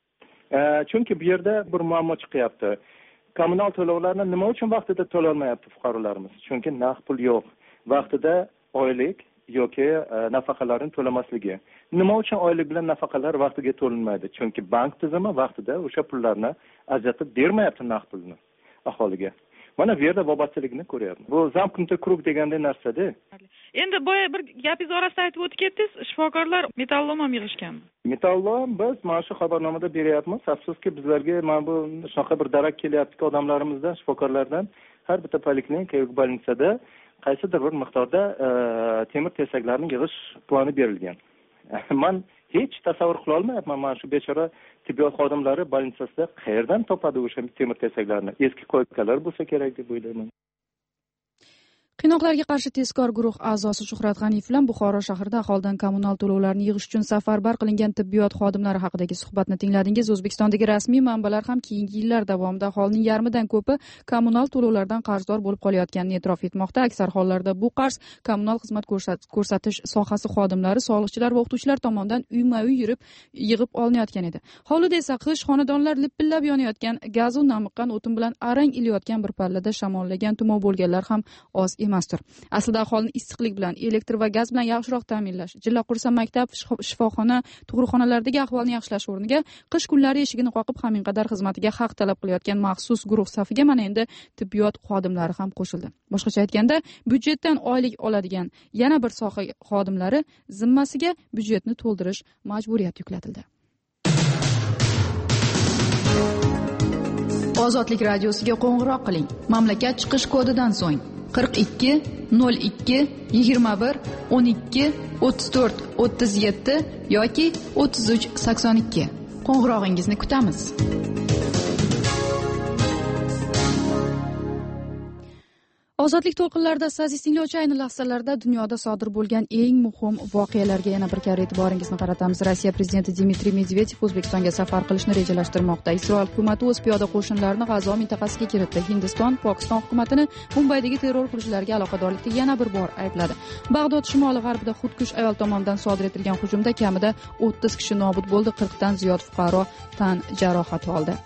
Chunki bu yerda bir muammo chiqyapti. Kommunal to'lovlarni nima uchun vaqtida to'lolmayapti fuqarolarimiz? Chunki naqd pul yo'q. Vaqtida oylik yoki nafaqalarni to'lamasligi. Nima uchun oylik bilan nafaqalar vaqtiga to'lanmaydi? Chunki bank tizimi vaqtida o'sha pullarni ajratib bermayapti, naqd pulni aholiga. Mana bu yerda bobatchilikni ko'ryapmiz. Bu zamknutый kruг deganday narsa-da. Endi boya bir gapingiz orasida aytib o'tib ketdingiz, shifokorlar metallom ham yig'ishganmi? Metallom biz mana shu xabarnomada beryapmiz. Afsuski bizlarga mana bu shunaqa bir darak kelyapti odamlarimizdan, shifokorlardan har bitta poliklinika yoki больницада qaysidir bir miqdorda temir tersaklarni yig'ish plani berilgan. Men hech tasavvur qila olmayapman, mana shu bechora tibbiyot xodimlari больницасida qayerdan topadi o'sha temir tersaklarni? Eski koykalar bo'lsa kerak deb o'ylayman. Qiynoqlarga qarshi tezkor guruh a'zosi Shuhrat G'aniyev bilan Buxoro shahrida aholidan kommunal to'lovlarni yig'ish uchun safarbar qilingan tibbiyot xodimlari haqidagi suhbatni tingladingiz. O'zbekistondagi rasmiy manbalar ham keyingi yillar davomida aholining yarmidan ko'pi kommunal to'lovlardan qarzdor bo'lib qolayotganini e'tirof etmoqda. Aksar hollarda bu qarz kommunal xizmat ko'rsatish sohasi xodimlari, soliqchilar va o'qituvchilar tomonidan uyma-uy yurib yig'ib olinayotgan edi. Hovlida esa qish xonadonlar lipillab yonayotgan, gazu namiqqan o'tin bilan arang ilayotgan bir pallada shamollagan tumov bo'lganlar ham oz emasdir. Aslida aholini issiqlik bilan, elektr va gaz bilan yaxshiroq ta'minlash, jilla qursa maktab, shifoxona, tug'ruqxonalardagi ahvolni yaxshilash o'rniga qish kunlari eshigini qoqib haminqadar xizmatiga haq talab qilayotgan maxsus guruh safiga mana endi tibbiyot xodimlari ham qo'shildi. Boshqacha aytganda, byudjetdan oylik oladigan yana bir soha xodimlari zimmasiga byudjetni to'ldirish majburiyati yuklatildi. Ozodlik radiosiga qo'ng'iroq qiling. Mamlakat chiqish kodidan so'ng 42 02 21 12 34 37 yoki 33 82. Qo'ng'irog'ingizni kutamiz. Ozodlik to'lqinlarida aziz tinglovchi, ayni lahzalarda dunyoda sodir bo'lgan eng muhim voqealarga yana bir karra e'tiboringizni qaratamiz. Rossiya prezidenti Dmitriy Medvedev O'zbekistonga safar qilishni rejalashtirmoqda. Isroil hukumati o'z piyoda qo'shinlarini G'azo mintaqasiga kiritdi. Hindiston Pokiston hukumatini Mumbaydagi terror qilishlarga aloqadorlikda yana bir bor aybladi. Bag'dod shimoli-g'arbida xudkush ayol tomonidan sodir etilgan hujumda kamida 30 kishi nobud bo'ldi, 40 dan ziyod fuqaro tan jarohati oldi.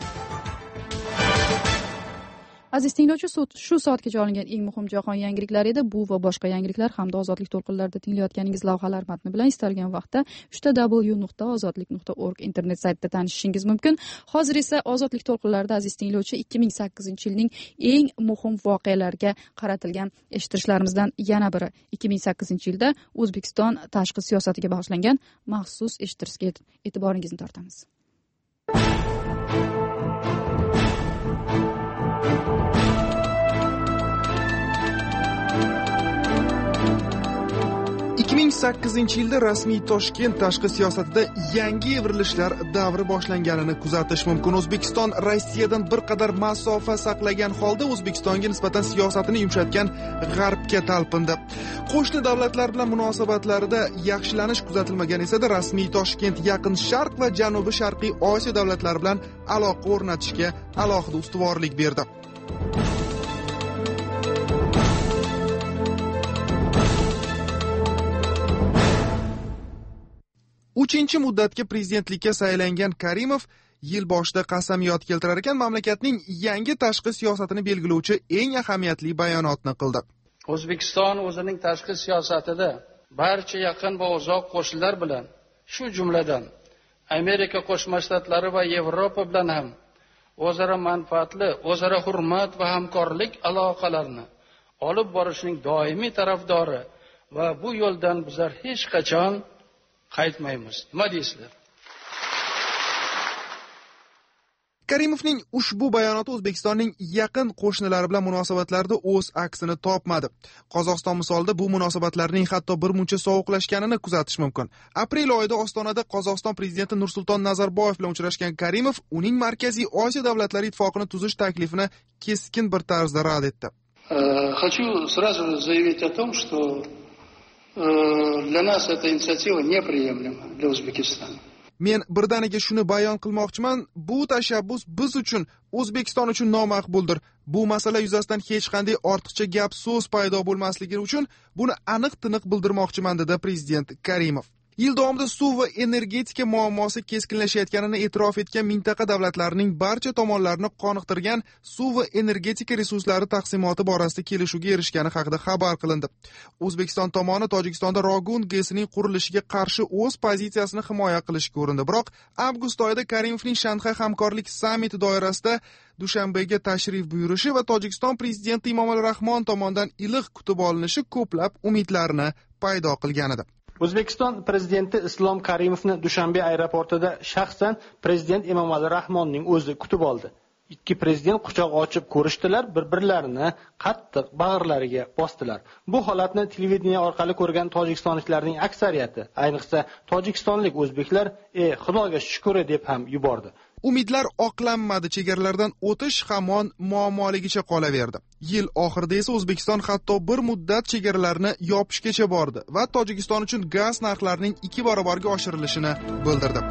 Aziz tinglovchi, shu soatgacha olingan eng muhim jahon yangiliklari edi. Bu va boshqa yangiliklar hamda ozodlik to'lqinlarida tinglayotganingiz lavhalar matni bilan istalgan vaqtda www.ozodlik.org internet saytida tanishishingiz mumkin. Hozir esa ozodlik to'lqinlarida aziz tinglovchi 2008-yilning eng muhim voqealariga qaratilgan eshittirishlarimizdan yana biri. 2008-yilda O'zbekiston tashqi siyosatiga bag'ishlangan maxsus eshittirishga e'tiboringizni tortamiz. yilda rasmiy Toshkent tashqi siyosatida yangi evrilishlar davri boshlanganini kuzatish mumkin. O'zbekiston Rossiyadan bir qadar masofa saqlagan holda O'zbekistonga nisbatan siyosatini yumshatgan G'arbga talpindi. Qo'shni davlatlar bilan munosabatlarida yaxshilanish kuzatilmagan esa-da, rasmiy Toshkent Yaqin Sharq va Janubi Sharqiy Osiyo davlatlari bilan aloqa o'rnatishga alohida ustuvorlik berdi. Uchinchi muddatga prezidentlikka saylangan Karimov yil boshida qasamyod keltirar ekan, mamlakatning yangi tashqi siyosatini belgilovchi eng ahamiyatli bayonotni qildi. O'zbekiston o'zining tashqi siyosatida barcha yaqin va uzoq qo'shnilar bilan, shu jumladan Amerika Qo'shma Shtatlari va Yevropa bilan ham o'zaro manfaatli, o'zaro hurmat va hamkorlik aloqalarini olib borishning doimiy tarafdori va bu yo'ldan bizlar hech qachon qaytmaymiz. Nima deysizlar? Karimovning ushbu bayonoti O'zbekistonning yaqin qo'shnilari bilan munosabatlarda o'z aksini topmadi. Qozog'iston misolida bu munosabatlarning hatto bir muncha sovuqlashganini kuzatish mumkin. Aprel oyida Ostonada Qozog'iston prezidenti Nursulton Nazarboyev bilan uchrashgan Karimov uning Markaziy Osiyo davlatlari ittifoqini tuzish taklifini keskin bir tarzda rad etdi. Хочу сразу заявить о том, что для нас эта инициатива неприемлема для Узбекистана. Men birdaniga shuni bayon qilmoqchiman, bu tashabbus biz uchun, O'zbekiston uchun nomaqbuldir. Bu masala yuzasidan hech qanday ortiqcha gap so'z paydo bo'lmasligi uchun buni aniq-tiniq bildirmoqchiman, dedi prezident Karimov. Yil davomida suv va energetika muammosi keskinlashayotganini e'tirof etgan mintaqa davlatlarining barcha tomonlarni qoniqtirgan suv va energetika resurslari taqsimoti borasida kelishuvga erishgani haqida xabar qilindi. O'zbekiston tomoni Tojikistonda Rogun GESining qurilishiga qarshi o'z pozitsiyasini himoya qilishga urindi. Biroq avgust oyida Karimovning Shanxay hamkorlik sammiti doirasida Dushanbega tashrif buyurishi va Tojikiston prezidenti Emomali Rahmon tomonidan iliq kutib olinishi ko'plab umidlarni paydo qilgan edi. O'zbekiston prezidenti Islom Karimovni Dushanbe aeroportida shaxsan prezident Emomali Rahmonning o'zi kutib oldi. Ikki prezident quchoq ochib ko'rishdilar, bir-birlarini qattiq bag'rlariga bosdilar. Bu holatni televideniya orqali ko'rgan tojikistonliklarning aksariyati, ayniqsa tojikistonlik o'zbeklar, Xudoga shukr deb ham yubordi. Umidlar oqlanmadi, chegaralardan o'tish hamon muammoligicha qolaverdi. Yil oxirida esa O'zbekiston hatto bir muddat chegaralarni yopishgacha bordi va Tojikiston uchun gaz narxlarining 2 barobarga oshirilishini bildirdi.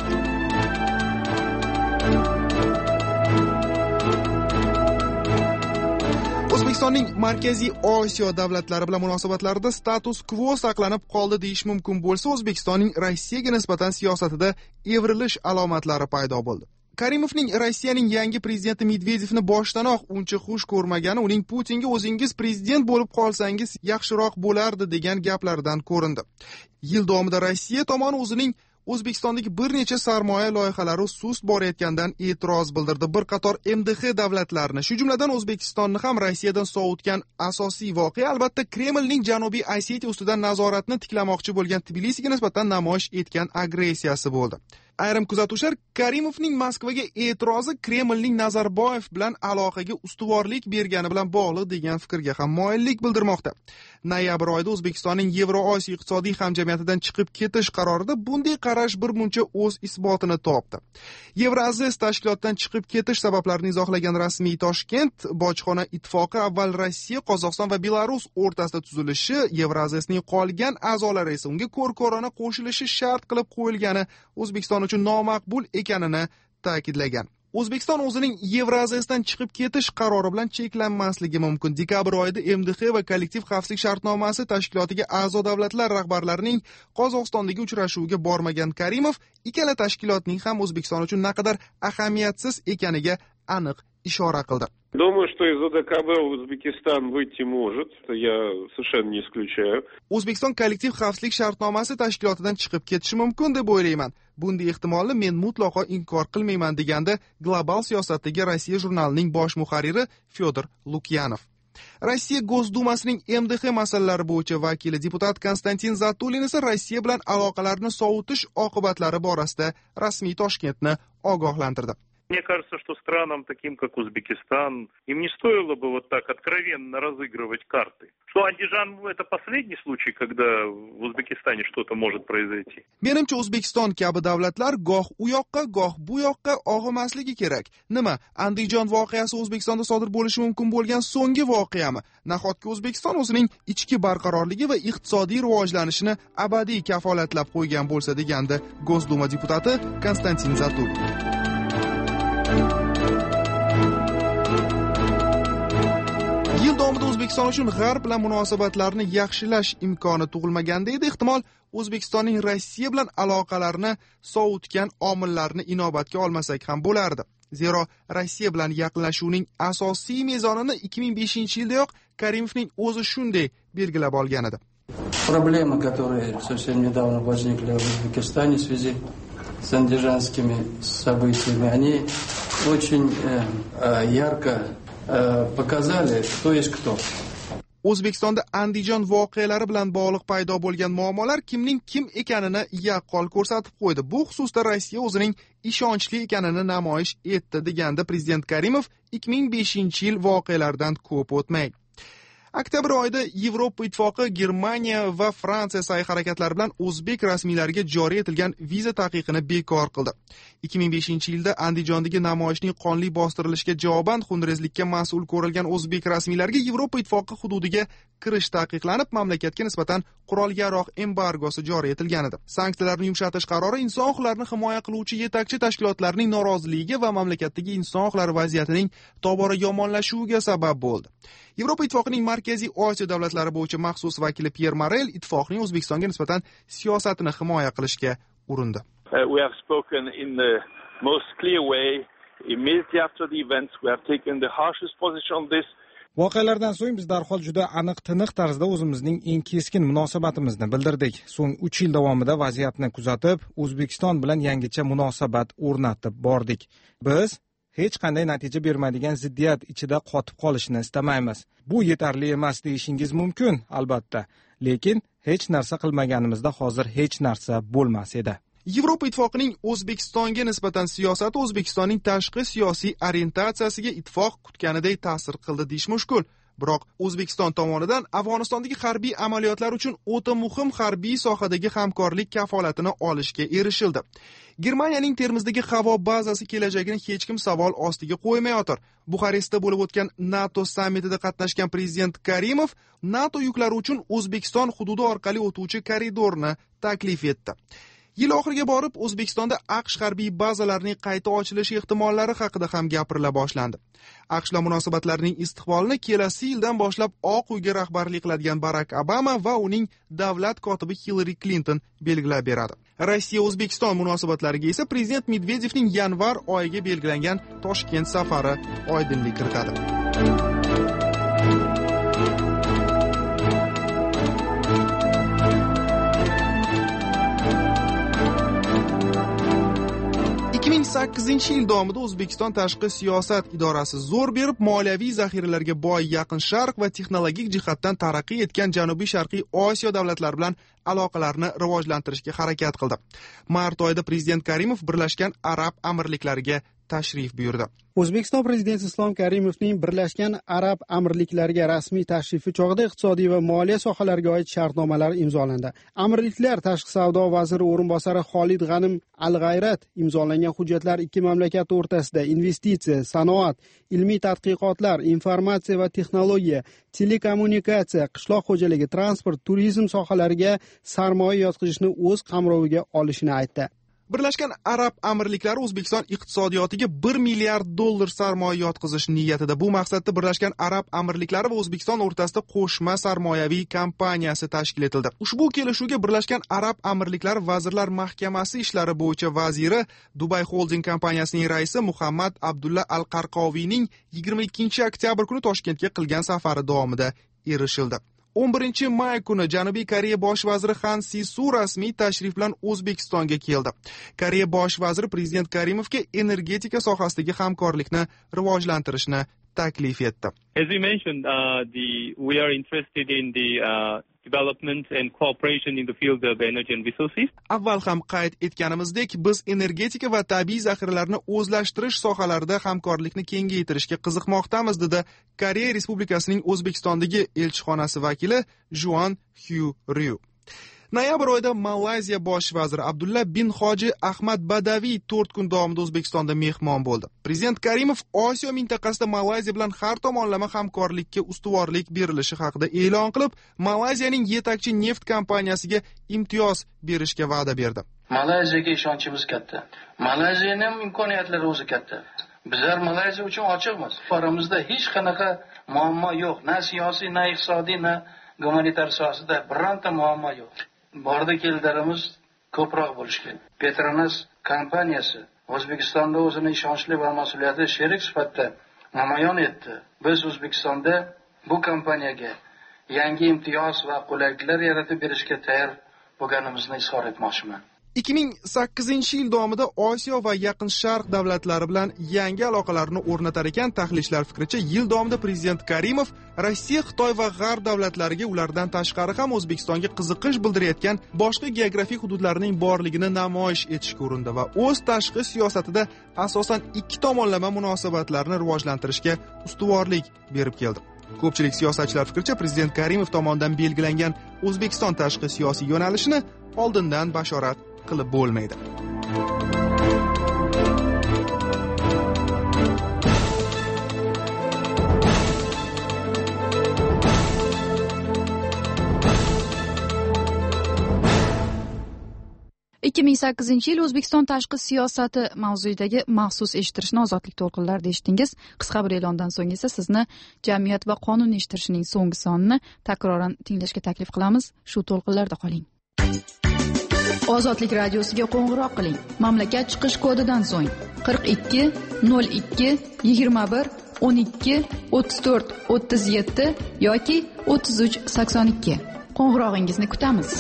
O'zbekistonning Markaziy Osiyo davlatlari bilan munosabatlarida status quo saqlanib qoldi deyish mumkin bo'lsa, O'zbekistonning Rossiyaga nisbatan siyosatida evrilish alomatlari paydo bo'ldi. Karimovning Rossiyaning yangi prezidenti Medvedevni boshdanoq uncha xush ko'rmagani uning Putinga o'zingiz prezident bo'lib qolsangiz yaxshiroq bo'lardi degan gaplaridan ko'rindi. Yil davomida Rossiya tomoni o'zining O'zbekistondagi bir necha sarmoya loyihalari sust borayotgandan e'tiroz bildirdi. Bir qator MDH davlatlarini, shu jumladan O'zbekistonni ham Rossiyadan sovutgan asosiy voqea albatta Kremlning Janubiy Osetiya ustidan nazoratni tiklamoqchi bo'lgan Tbilisiga nisbatan namoyish etgan agressiyasi bo'ldi. Ayrim kuzatuvchilar Karimovning Moskvaga e'tirozi Kremlning Nazarboyev bilan aloqaga ustuvorlik bergani bilan bog'liq degan fikrga ham moyillik bildirmoqda. Noyabr oyida O'zbekistonning Yevroosiyo iqtisodiy hamjamiyatidan chiqib ketish qarorida bunday qarash bir muncha o'z isbotini topdi. Yevroaziz tashkilotdan chiqib ketish sabablarini izohlagan rasmiy Toshkent, bojxona ittifoqi avval Rossiya, Qozog'iston va Belarus o'rtasida tuzilishi, Yevroazizning qolgan a'zolari esa unga ko'r-ko'rona qo'shilishi shart qilib qo'yilgani O'zbekiston uchun nomaqbul ekanini ta'kidlagan. O'zbekiston o'zining Yevroaziydan chiqib ketish qarori bilan cheklanmasligi mumkin. Dekabr oyida MDH va kollektiv xavfsizlik shartnomasi tashkilotiga a'zo davlatlar rahbarlarining Qozog'istondagi uchrashuviga bormagan Karimov ikkala tashkilotning ham O'zbekiston uchun naqadar ahamiyatsiz ekaniga aniq ishora qildi. Думаю, что из ОДКБ Узбекистан выйти может. Я совершенно не исключаю. O'zbekiston kollektiv xavfsizlik shartnomasi tashkilotidan chiqib ketishi mumkin deb o'ylayman. Bunday ehtimolni men mutlaqo inkor qilmayman, deganda Global siyosatdagi Rossiya jurnalining bosh muharriri Fyodor Lukyanov. Rossiya Gosdumasining MDH masalalari bo'yicha vakili deputat Konstantin Zatulin esa Rossiya bilan aloqalarni sovutish oqibatlari borasida rasmiy Toshkentni ogohlantirdi. Мне кажется, что странам, таким как Узбекистан, им не стоило бы вот так откровенно разыгрывать карты. Что Андижан – это последний случай, когда в Узбекистане что-то может произойти. Menimcha O'zbekiston kabi davlatlar goh u yoqqa, goh bu yoqqa og'amasligi kerak. Nima? Andijon voqeasi O'zbekistonda sodir bo'lishi mumkin bo'lgan so'nggi voqeami? Nahotki O'zbekiston o'zining ichki barqarorligi va iqtisodiy rivojlanishini abadiy kafolatlab qo'ygan bo'lsa, degandi Gosduma deputati Konstantin Zatulin. Yil davomida O'zbekiston uchun G'arb bilan munosabatlarni yaxshilash imkoni tug'ilmaganda edi, ehtimol O'zbekistonning Rossiya bilan aloqalarini sovutgan omillarni inobatga olmasak ham bo'lardi. Zero Rossiya bilan yaqinlashuvning asosiy mezonini 2005-yildayoq Karimovning o'zi shunday belgilab olgan edi. Проблемы, которые совсем недавно возникли в Узбекистане в связи с андижанскими событиями, они очень ярко показали, кто есть кто. O'zbekistonda Andijon voqealari bilan bog'liq paydo bo'lgan muammolar kimning kim ekanini yaqqol ko'rsatib qo'ydi. Bu xususda Rossiya o'zining ishonchli ekanini namoyish etdi, deganda prezident Karimov 2005-yil voqealaridan ko'p o'tmay. Oktabr oyida Yevropa ittifoqi Germaniya va Fransiya sa'y-harakatlari bilan o'zbek rasmiylariga joriy etilgan viza taqiqini bekor qildi. 2005-yilda Andijondagi namoyishning qonli bostirilishiga javoban xunrezlikka mas'ul ko'rilgan o'zbek rasmiylariga Yevropa ittifoqi hududiga kirish taqiqlanib, mamlakatga nisbatan qurol-yarog' embargosi joriy etilgan edi. Sanksiyalarni yumshatish qarori inson huquqlarini himoya qiluvchi yetakchi tashkilotlarning noroziligiga va mamlakatdagi inson huquqlari vaziyatining tobora yomonlashuviga sabab bo'ldi. Yevropa Ittifoqining Markaziy Osiyo davlatlari bo'yicha maxsus vakili Pierre Morel ittifoqning O'zbekistonga nisbatan siyosatini himoya qilishga urindi. We have spoken in the most clear way. Immediately after the events, we have taken the harshest position on this. Voqealardan so'ng biz darhol juda aniq-tiniq tarzda o'zimizning eng keskin munosabatimizni bildirdik. So'ng 3 yil davomida vaziyatni kuzatib, O'zbekiston bilan yangicha munosabat o'rnatib bordik. Biz hech qanday natija bermaydigan ziddiyat ichida qotib qolishni istamaymiz. Bu yetarli emas deyishingiz mumkin, albatta, lekin hech narsa qilmaganimizda hozir hech narsa bo'lmas edi. Yevropa Ittifoqining O'zbekistonga nisbatan siyosati O'zbekistonning tashqi siyosiy orientatsiyasiga ittifoq kutganiday ta'sir qildi deyish mushkul. Biroq O'zbekiston tomonidan Afg'onistondagi harbiy amaliyotlar uchun o'ta muhim harbiy sohadagi hamkorlik kafolatini olishga erishildi. Germaniyaning Termizdagi havo bazasi kelajagini hech kim savol ostiga qo'ymayotir. Buxarestda bo'lib o'tgan NATO sammitida qatnashgan prezident Karimov NATO yuklari uchun O'zbekiston hududi orqali o'tuvchi koridorni taklif etdi. Yil oxiriga borib O'zbekistonda AQSh harbiy bazalarining qayta ochilishi ehtimollari haqida ham gapirila boshlandi. AQSh bilan munosabatlarning istiqbolini kelasi yildan boshlab Oq uyga rahbarlik qiladigan Barack Obama va uning davlat kotibi Hillary Clinton belgilab beradi. Rossiya O'zbekiston munosabatlariga esa prezident Medvedevning yanvar oyiga belgilangan Toshkent safari oydinlik kiritadi. Yil davomida O'zbekiston tashqi siyosat idorasi zo'r berib, moliyaviy zaxiralarga boy Yaqin Sharq va texnologik jihatdan taraqqiy etgan Janubiy Sharqiy Osiyo davlatlari bilan aloqalarni rivojlantirishga harakat qildi. Mart oyida prezident Karimov Birlashgan Arab Amirliklariga tashrif buyurdi. O'zbekiston prezidenti Islom Karimovning Birlashgan Arab Amirliklariga rasmiy tashrifi chog'ida iqtisodiy va moliya sohalariga oid shartnomalar imzolandi. Amirliklar tashqi savdo vaziri o'rinbosari Xolid G'anim Al-G'ayrat imzolangan hujjatlar ikki mamlakat o'rtasida investitsiya, sanoat, ilmiy tadqiqotlar, informatsiya va texnologiya, telekommunikatsiya, qishloq xo'jaligi, transport, turizm sohalariga sarmoya yotqizishni o'z qamroviga olishini aytdi. Birlashgan Arab Amirliklari O'zbekiston iqtisodiyotiga $1 milliard sarmoya yotqizish niyatida. Bu maqsadda Birlashgan Arab Amirliklari va O'zbekiston o'rtasida qo'shma sarmoyaviy kompaniyasi tashkil etildi. Ushbu kelishuvga Birlashgan Arab Amirliklari Vazirlar Mahkamasi ishlari bo'yicha vaziri, Dubai Holding kompaniyasining raisi Muhammad Abdulla Al-Qarqoviyning 22 oktyabr kuni Toshkentga qilgan safari davomida erishildi. 11 may kuni Janubiy Koreya bosh vaziri Han Si-su rasmiy tashrif bilan O'zbekistonga keldi. Koreya bosh vaziri prezident Karimovga energetika sohasidagi hamkorlikni rivojlantirishni taklif etdi. As we mentioned, we are interested in the development and cooperation in the field of energy and resources. Avval ham qayd etganimizdek, biz energetika va tabiiy zaxiralarni o'zlashtirish sohalarida hamkorlikni kengaytirishga qiziqmoqdamiz, dedi Koreya Respublikasining O'zbekistondagi elchixonasi vakili Juan Hyu Ryu. Noyabr oyida Malayziya bosh vaziri Abdulla bin Hoji Ahmad Badaviy 4 kun davomida O'zbekistonda mehmon bo'ldi. Prezident Karimov Osiyo mintaqasida Malayziya bilan har tomonlama hamkorlikka ustuvorlik berilishi haqida e'lon qilib, Malayziyaning yetakchi neft kompaniyasiga imtiyoz berishga va'da berdi. Malayziyaga ishonchimiz katta. Malayziyaning imkoniyatlari o'zi katta. Bizlar Malayziya uchun ochiqmiz. Oramizda hech qanaqa muammo yo'q. Na siyosiy, na iqtisodiy, na gumanitar sohasida bironta muammo yo'q. Borda keldirimiz ko'proq bo'lishi kerak. Petronas kompaniyasi O'zbekistonda o'zini ishonchli va mas'uliyatli sherik sifatida namoyon etdi. Biz O'zbekistonda bu kompaniyaga yangi imtiyoz va qulayliklar yaratib berishga tayyor bo'lganimizni izhor etmoqchiman. 2008 yil davomida Osiyo va Yaqin Sharq davlatlari bilan yangi aloqalarni o'rnatar ekan, tahlilchilar fikricha, yil davomida prezident Karimov Rossiya, Xitoy va G'arb davlatlariga ulardan tashqari ham O'zbekistonga qiziqish bildirayotgan boshqa geografik hududlarning borligini namoyish etishga urindi va o'z tashqi siyosatida asosan ikki tomonlama munosabatlarni rivojlantirishga ustuvorlik berib keldi. Ko'pchilik siyosatchilar fikricha, prezident Karimov tomonidan belgilangan O'zbekiston tashqi siyosiy yo'nalishini oldindan bashorat qilib bo'lmaydi. 2008-yil O'zbekiston tashqi siyosati mavzuidagi maxsus eshittirishni ozodlik to'lqinlarida eshitdingiz. Qisqa bir e'londan so'ng esa sizni jamiyat va qonun eshittirishining so'nggi sonini takroran tinglashga taklif qilamiz. Shu to'lqinlarda qoling. Ozodlik radiosiga qo'ng'iroq qiling. Mamlakat chiqish kodidan so'ng 42 02 21 12 34 37 yoki 33 82. Qo'ng'irog'ingizni kutamiz.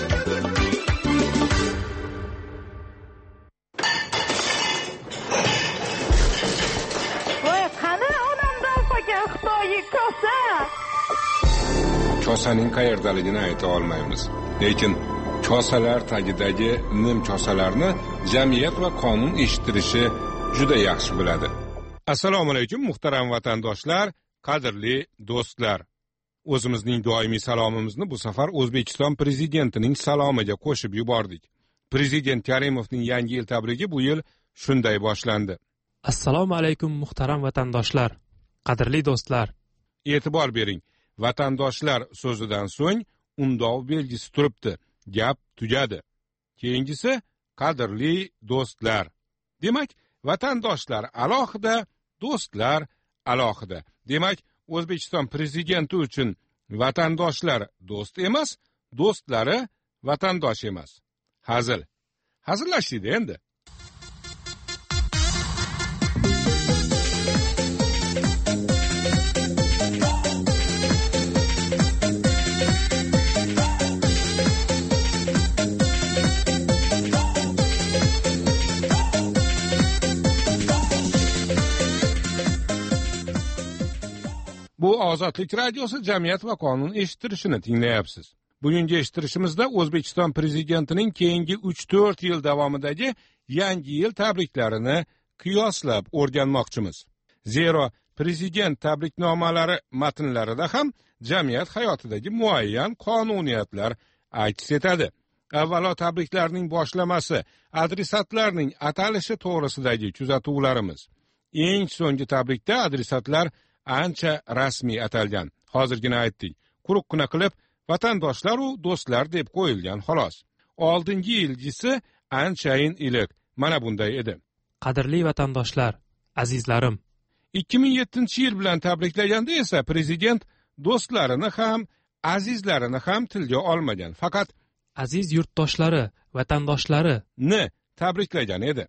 Kosaning qayerdaligini ayta olmaymiz. Lekin kosalar tagidagi nimchosalarni jamiyat va qonun eshittirishi juda yaxshi biladi. Assalomu alaykum muhtaram vatandoshlar, qadrli do'stlar. O'zimizning doimiy salomimizni bu safar O'zbekiston prezidentining salomiga qo'shib yubordik. Prezident Karimovning yangi yil tabrigi bu yil shunday boshlandi. Assalomu alaykum muhtaram vatandoshlar, qadrli do'stlar. E'tibor bering. Vatandoshlar so'zidan so'ng undov belgisi turibdi. Gap tugadi. Keyingisi qadrli do'stlar. Demak, vatandoshlar alohida, do'stlar alohida. Demak, O'zbekiston prezidenti uchun vatandoshlar do'st emas, do'stlari vatandosh emas. Hazillashdik endi. Bu Ozodlik radiosi jamiyat va qonun eshittirishini tinglayapsiz. Bugungi eshittirishimizda O'zbekiston prezidentining keyingi 3-4 yil davomidagi yangi yil tabriklarini qiyoslab o'rganmoqchimiz. Zero prezident tabriknomalari matnlarida ham jamiyat hayotidagi muayyan qonuniyatlar aks etadi. Avvalo tabriklarning boshlamasi, adresatlarning atalishi to'g'risidagi kuzatuvlarimiz. Eng so'nggi tabrikda adresatlar ancha rasmiy atalgan. Hozirgina aytdik. Quruqqina qilib vatandoshlar u do'stlar deb qo'yilgan xolos. Oldingi yilgisi anchayin iliq. Mana bunday edi. Qadrli vatandoshlar, azizlarim. 2007-yil bilan tabriklaganda esa prezident do'stlarini ham, azizlarini ham tilga olmagan. Faqat aziz yurtdoshlari, vatandoshlari ni tabriklagan edi.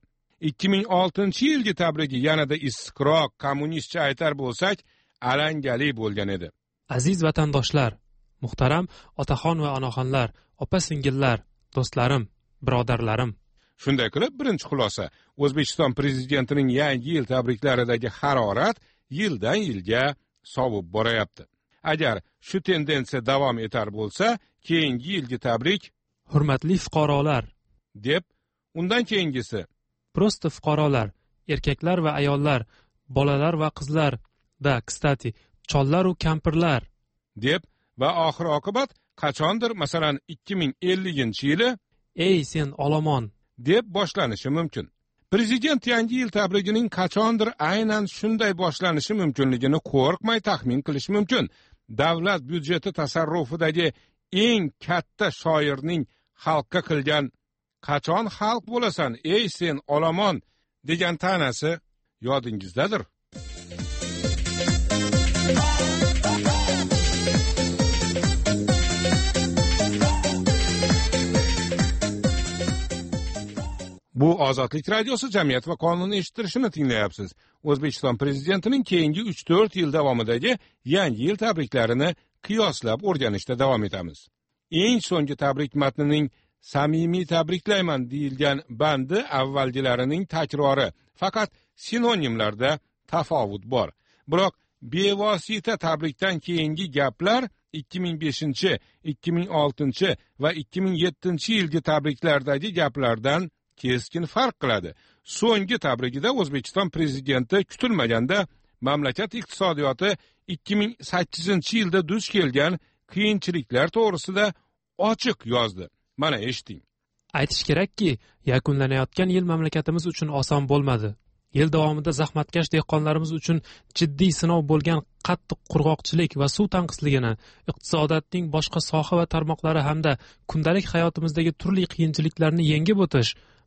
2006-yilgi tabrigi yanada issiqroq, kommunistcha aytar bo'lsak, alangali bo'lgan edi. Aziz vatandoshlar, muhtaram otaxon va onaxonlar, opa-singillar, do'stlarim, birodarlarim. Shunday qilib, birinchi xulosa, O'zbekiston prezidentining yangi yil tabriklaridagi harorat yildan yilga sovib borayapti. Agar shu tendensiya davom etar bo'lsa, keyingi yilgi tabrik hurmatli fuqarolar deb, undan keyingisi prosta fuqarolar, erkaklar va ayollar, bolalar va qizlar va, kstati, chollar va kampirlar deb va oxir oqibat qachondir, masalan 2050-yili ey sen olomon deb boshlanishi mumkin. Prezident yangi yil tabrigining qachondir aynan shunday boshlanishi mumkinligini qo'rqmay taxmin qilish mumkin. Davlat byudjeti tasarrufidagi eng katta shoirning xalqqa qilgan "Qachon xalq bo'lasan, ey sen olomon" degan ta'nasi yodingizdadir. Bu Ozodlik radiosi jamiyat va qonun eshittirishini tinglayapsiz. O'zbekiston prezidentining keyingi 3-4 yil davomidagi yangi yil tabriklarini qiyoslab o'rganishda davom etamiz. Eng so'nggi tabrik matnining samimiy tabriklayman deyilgan bandi avvalgilarining takrori, faqat sinonimlarda tafovut bor. Biroq bevosita tabrikdan keyingi gaplar 2005, 2006 va 2007 yilgi tabriklardagi gaplardan keskin farq qiladi. So'nggi tabrigida O'zbekiston prezidenti kutilmaganda mamlakat iqtisodiyoti 2008-yilda duch kelgan qiyinchiliklar to'g'risida ochiq yozdi. Mana eshiting. Aytish kerakki, yakunlanayotgan yil mamlakatimiz uchun oson bo'lmadi. Yil davomida zahmatkash dehqonlarimiz uchun jiddiy sinov bo'lgan qattiq qurg'oqchilik va suv tanqisligini, iqtisodiyotning boshqa soha va tarmoqlari hamda kundalik hayotimizdagi turli qiyinchiliklarni yengib o'tish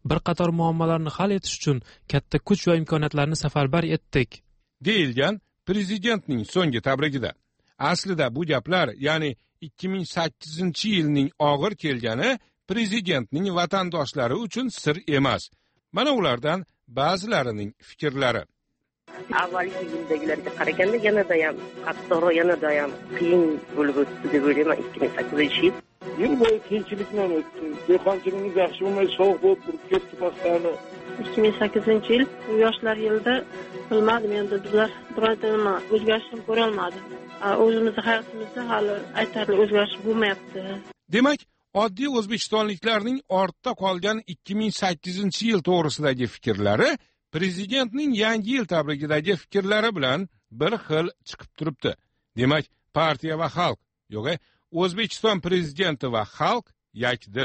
bir qator muammolarni hal etish uchun katta kuch va imkoniyatlarni safarbar etdik, deyilgan prezidentning so'nggi tabrigida. Aslida bu gaplar, ya'ni 2008-yilning og'ir kelgani prezidentning vatandoshlari uchun sir emas. Mana ulardan ba'zilarining fikrlari. Avvalgi yildagilarga qaraganda yanada ham qattiqroq, yanada ham qiyin bo'lib o'tdi deb o'ylayman. 2008-yil yil bo'yi qiyinchilikdan o'tdi. Dehqonchiligimiz yaxshi bo'lmay, sovuq bo'lib turib ketdi pastlarni. 2008-yil yoshlar yilida bilmadim, endi bizlar bironta nima o'zgarishni ko'ra olmadik. O'zimizni hayotimizda hali aytarli o'zgarish bo'lmayapti. Demak, oddiy o'zbekistonliklarning ortda qolgan 2008-yil to'g'risidagi fikrlari prezidentning yangi yil tabrigidagi fikrlari bilan bir xil chiqib turibdi. Demak, partiya va xalq, yo'q, O'zbekiston prezidenti va xalq yakdil.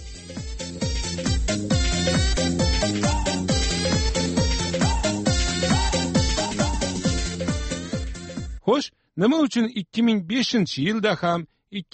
Xo'sh, nima uchun 2005-yilda ham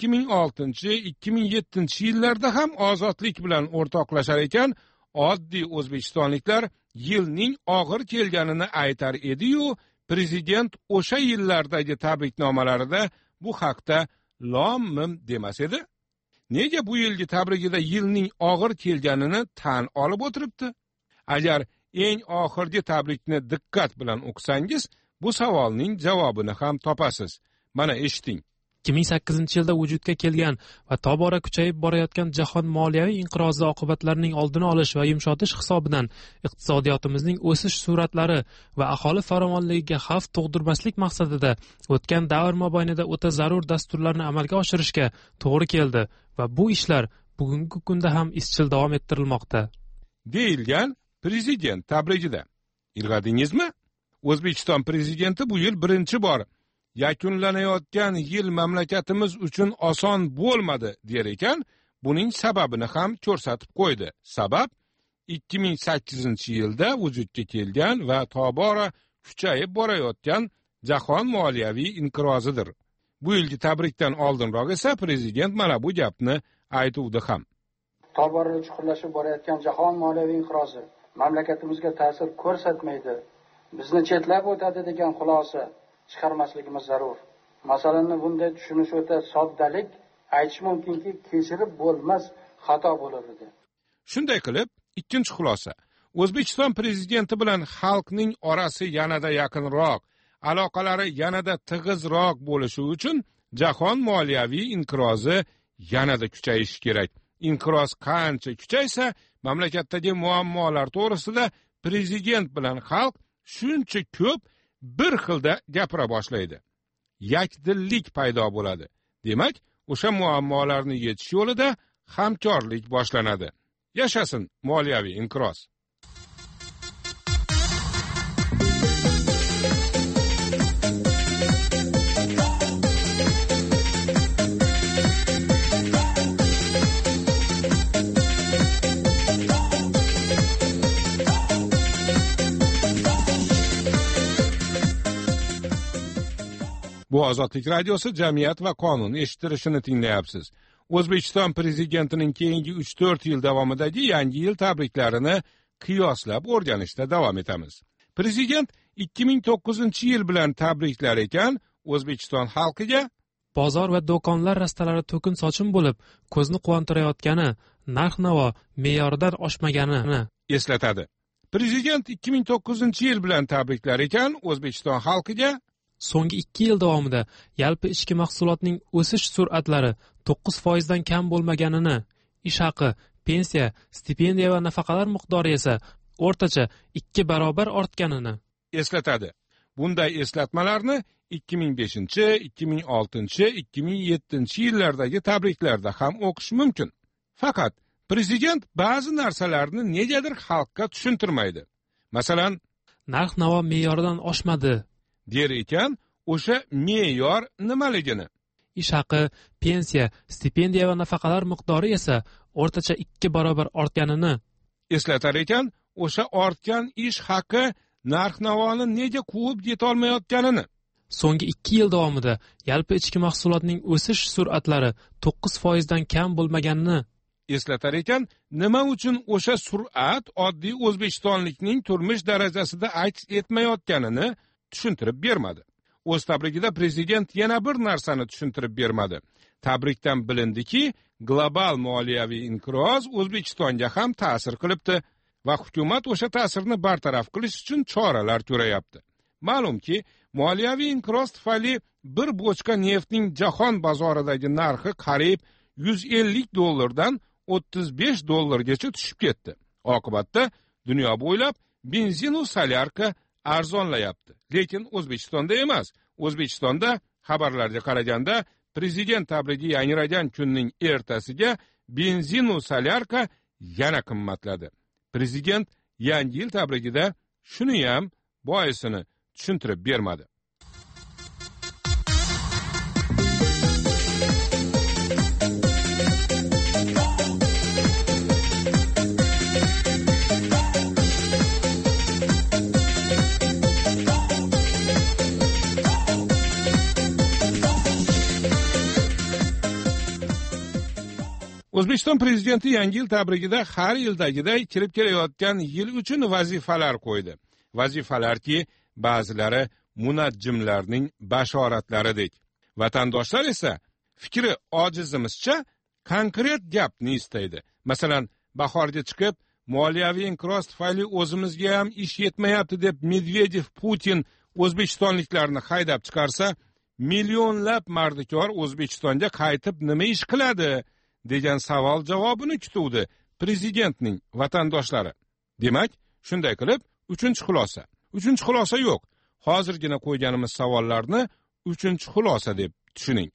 2006-2007-yillarda ham ozodlik bilan o'rtoqlashar ekan, oddiy o'zbekistonliklar yilning og'ir kelganini aytar edi-yu, prezident o'sha yillardagi tabriknomalarida bu haqda lom-mim demas edi? Nega bu yilgi tabrigida yilning og'ir kelganini tan olib o'tiribdi? Agar eng oxirgi tabrikni diqqat bilan o'qisangiz, bu savolning javobini ham topasiz. Mana eshiting. 2008-yilda vujudga kelgan va tobora kuchayib borayotgan jahon moliyaviy inqirozi oqibatlarining oldini olish va yumshatish hisobidan iqtisodiyotimizning o'sish sur'atlari va aholi farovonligiga xavf tug'dirmaslik maqsadida o'tgan davr mobaynida o'ta zarur dasturlarni amalga oshirishga to'g'ri keldi va bu ishlar bugungi kunda ham izchil davom ettirilmoqda, deyilgan prezident tabrigida. Ilg'adingizmi? O'zbekiston prezidenti bu yil birinchi bor yakunlanayotgan yil mamlakatimiz uchun oson bo'lmadi der ekan, buning sababini ham ko'rsatib qo'ydi. Sabab 2008-yilda vujudga kelgan va tobora kuchayib borayotgan jahon moliyaviy inqirozidir. Bu yilgi tabrikdan oldinroq esa prezident mana bu gapni aytuvdi ham. Tobora chuqurlashib borayotgan jahon moliyaviy inqirozi mamlakatimizga ta'sir ko'rsatmaydi, bizni chetlab o'tadi degan xulosa chiqarmasligimiz zarur. Masalanni bunday tushunish o'ta soddalik, aytish mumkinki, kechirib bo'lmas xato bo'lar edi. Shunday qilib, ikkinchi xulosa. O'zbekiston prezidenti bilan xalqning orasi yanada yaqinroq, aloqalari yanada tig'izroq bo'lishi uchun jahon moliyaviy inqirozi yanada kuchayishi kerak. Inqiroz qancha kuchaysa, mamlakatdagi muammolar to'g'risida prezident bilan xalq shuncha ko'p bir xilda gapira boshlaydi. Yakdillik paydo bo'ladi. Demak, o'sha muammolarni yechish yo'lida hamkorlik boshlanadi. Yashasin moliyaviy inqiroz. Bu Ozodlik radiosi jamiyat va qonun eshittirishini tinglayapsiz. O'zbekiston prezidentining keyingi 3-4 yil davomidagi yangi yil tabriklarini qiyoslab o'rganishda davom etamiz. Prezident 2009-yil bilan tabriklar ekan, O'zbekiston xalqiga bozor va do'konlar rastalari to'kin sochin bo'lib, ko'zni quvontirayotgani, narx-navo me'yoridan oshmaganini eslatadi. Prezident 2009-yil bilan tabriklar ekan, O'zbekiston xalqiga so'nggi 2 yil davomida yalpi ichki mahsulotning o'sish sur'atlari 9% dan kam bo'lmaganini, ish haqi, pensiya, stipendiya va nafaqalar miqdori esa o'rtacha 2 barobar ortganini eslatadi. Bunday eslatmalarni 2005, 2006, 2007 yillardagi tabriklarda ham o'qish mumkin. Faqat prezident ba'zi narsalarni negadir xalqqa tushuntirmaydi. Masalan, narx-navo me'yoridan oshmadi der ekan, o'sha me'yor nimaligini, ish haqi, pensiya, stipendiya va nafaqalar miqdori esa o'rtacha 2 barobar ortganini eslatar ekan, o'sha ortgan ish haqi narx-navoni nega quvib yetolmayotganini. So'nggi 2 yil davomida yalpi ichki mahsulotning o'sish sur'atlari 9% dan kam bo'lmaganini eslatar ekan, nima uchun o'sha sur'at oddiy o'zbekistonlikning turmush darajasida aks etmayotganini tushuntirib bermadi. O'z tabrigida prezident yana bir narsani tushuntirib bermadi. Tabrikdan bilindiki, global moliyaviy inqiroz O'zbekistonga ham ta'sir qilibdi va hukumat o'sha ta'sirni bartaraf qilish uchun choralar ko'rayapti. Ma'lumki, moliyaviy inqiroz tufayli bir bochka neftning jahon bozoridagi narxi qariyb $150 dan $35 tushib ketdi. Oqibatda dunyo bo'ylab benzin va solyarka arzonlayapti. Lekin O'zbekistonda emas. O'zbekistonda xabarlarga qaraganda prezident tabrigi yangragan kunning ertasiga benzin va solyarka yana qimmatladi. Prezident yangi yil tabrigida shuni ham boisini tushuntirib bermadi. O'zbekiston prezidenti yangi yil tabrigida har yildagiday kirib kelayotgan yil uchun vazifalar qo'ydi. Vazifalarki, ba'zilari munajjimlarning bashoratlaridek. Vatandoshlar esa fikri ojizimizcha konkret gapni istaydi. Masalan, bahorga chiqib, moliyaviy inqiroz tufayli o'zimizga ham ish yetmayapti deb Medvedev Putin o'zbekistonliklarni haydab chiqarsa, millionlab mardikor O'zbekistonga qaytib nima ish qiladi degan savol javobini kutuvdi prezidentning vatandoshlari. Demak, shunday qilib, uchinchi xulosa yo'q. Hozirgina qo'yganimiz savollarni uchinchi xulosa deb tushuning.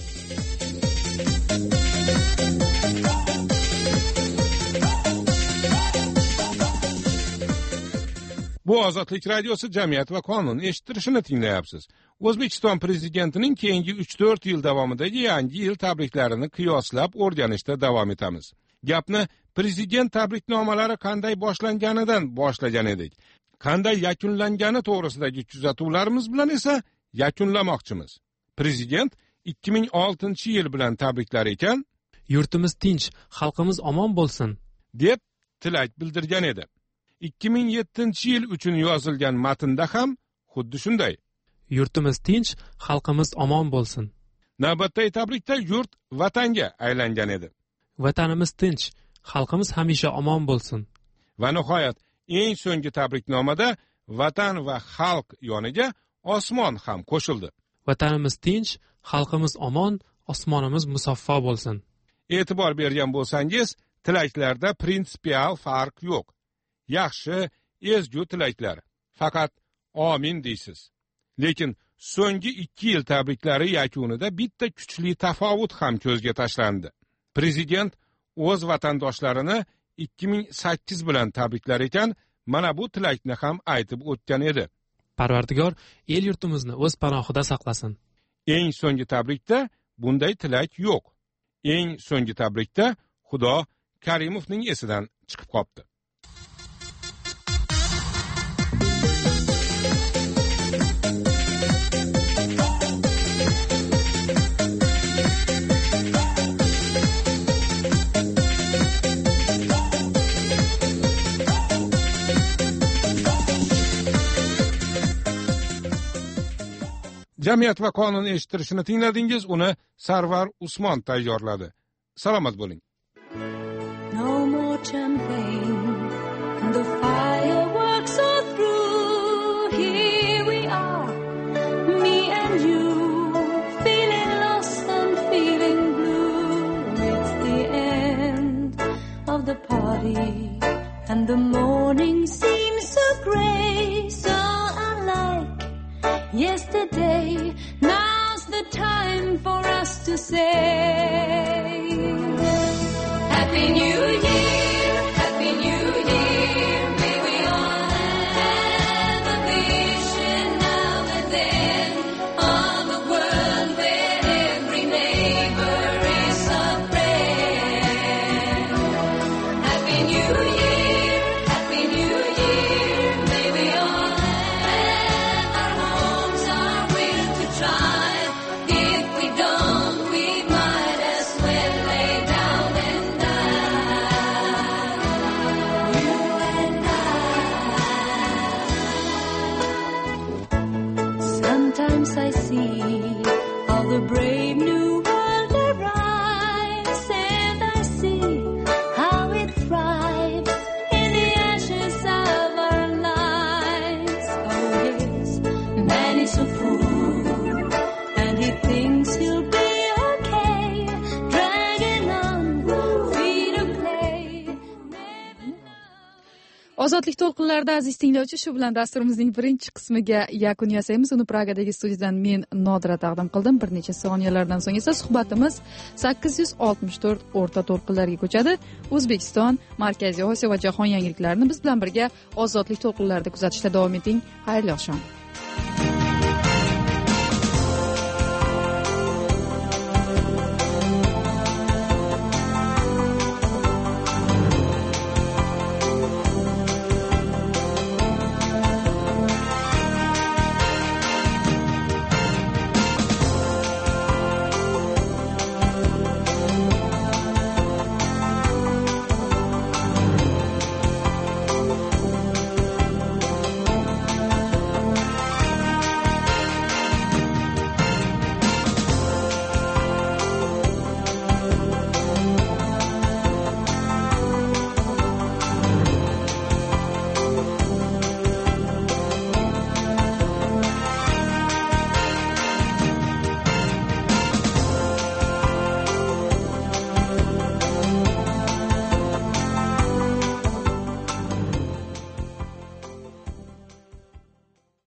Bu Ozodlik radiosi Jamiyat va qonun eshittirishini tinglayapsiz. O'zbekiston prezidentining keyingi 3-4 yil davomidagi yangi yil tabriklarini qiyoslab o'rganishda davom etamiz. Gapni prezident tabriknomalari qanday boshlanganidan boshlagan edik. Qanday yakunlangani to'g'risidagi kuzatuvlarimiz bilan esa yakunlamoqchimiz. Prezident 2006-yil bilan tabriklar ekan, yurtimiz tinch, xalqimiz omon bo'lsin deb tilak bildirgan edi. 2007-yil uchun yozilgan matnda ham xuddi shunday. Yurtimiz tinch, xalqimiz omon bo'lsin. Navbatdagi tabrikda yurt vatanga aylangan edi. Vatanimiz tinch, xalqimiz hamisha omon bo'lsin. Va nihoyat eng so'nggi tabriknomada vatan va xalq yoniga osmon ham qo'shildi. Vatanimiz tinch, xalqimiz omon, osmonimiz musaffo bo'lsin. E'tibor bergan bo'lsangiz, tilaklarda prinsipial farq yo'q. Yaxshi, ezgu tilaklar. Faqat amin deysiz. Lekin so'nggi 2 yil tabriklari yakunida bitta kuchli tafovut ham ko'zga tashlandi. Prezident o'z vatandoshlarini 2008 bilan tabriklar ekan, mana bu tilakni ham aytib o'tgan edi. Parvardigor el yurtimizni o'z panohida saqlasin. Eng so'nggi tabrikda bunday tilak yo'q. Eng so'nggi tabrikda Xudo Karimovning esidan chiqib qopti. Jamiyat va qonun eshittirishini tingladingiz, uni Sarvar Usmon tayyorladi. Salomat bo'ling. No more champagne and the fireworks are through. Here we are, me and you, feeling lost and feeling blue. It's the end of the party and the morning seems so gray, so unlike yesterday. Now's the time for us to say Happy New Year, Happy New Year. May we all have a vision now and then of a world where every neighbor is a friend. Happy New Year, Happy New Year. May we all have our homes, our will to try. If we don't, we might as well lay down and die. glimpse I see of the brave new world arise, and I see how it thrives in the ashes of our lives. Oh yes, man is a fool, and he thinks he'll be okay, dragging on, free to play. Ozodlik to'lqinlarida aziz tinglovchi, shu bilan dasturimizning birinchi qismiga yakun yasaymiz. Uni Pragadagi studiyadan men Nodira taqdim qildim. Bir necha soniyalardan so'ng esa suhbatimiz 864 o'rta to'lqinlarga ko'chadi. O'zbekiston, Markaziy Osiyo va jahon yangiliklarini biz bilan birga ozodlik to'lqinlarida kuzatishda davom eting. Xayrli oqshom.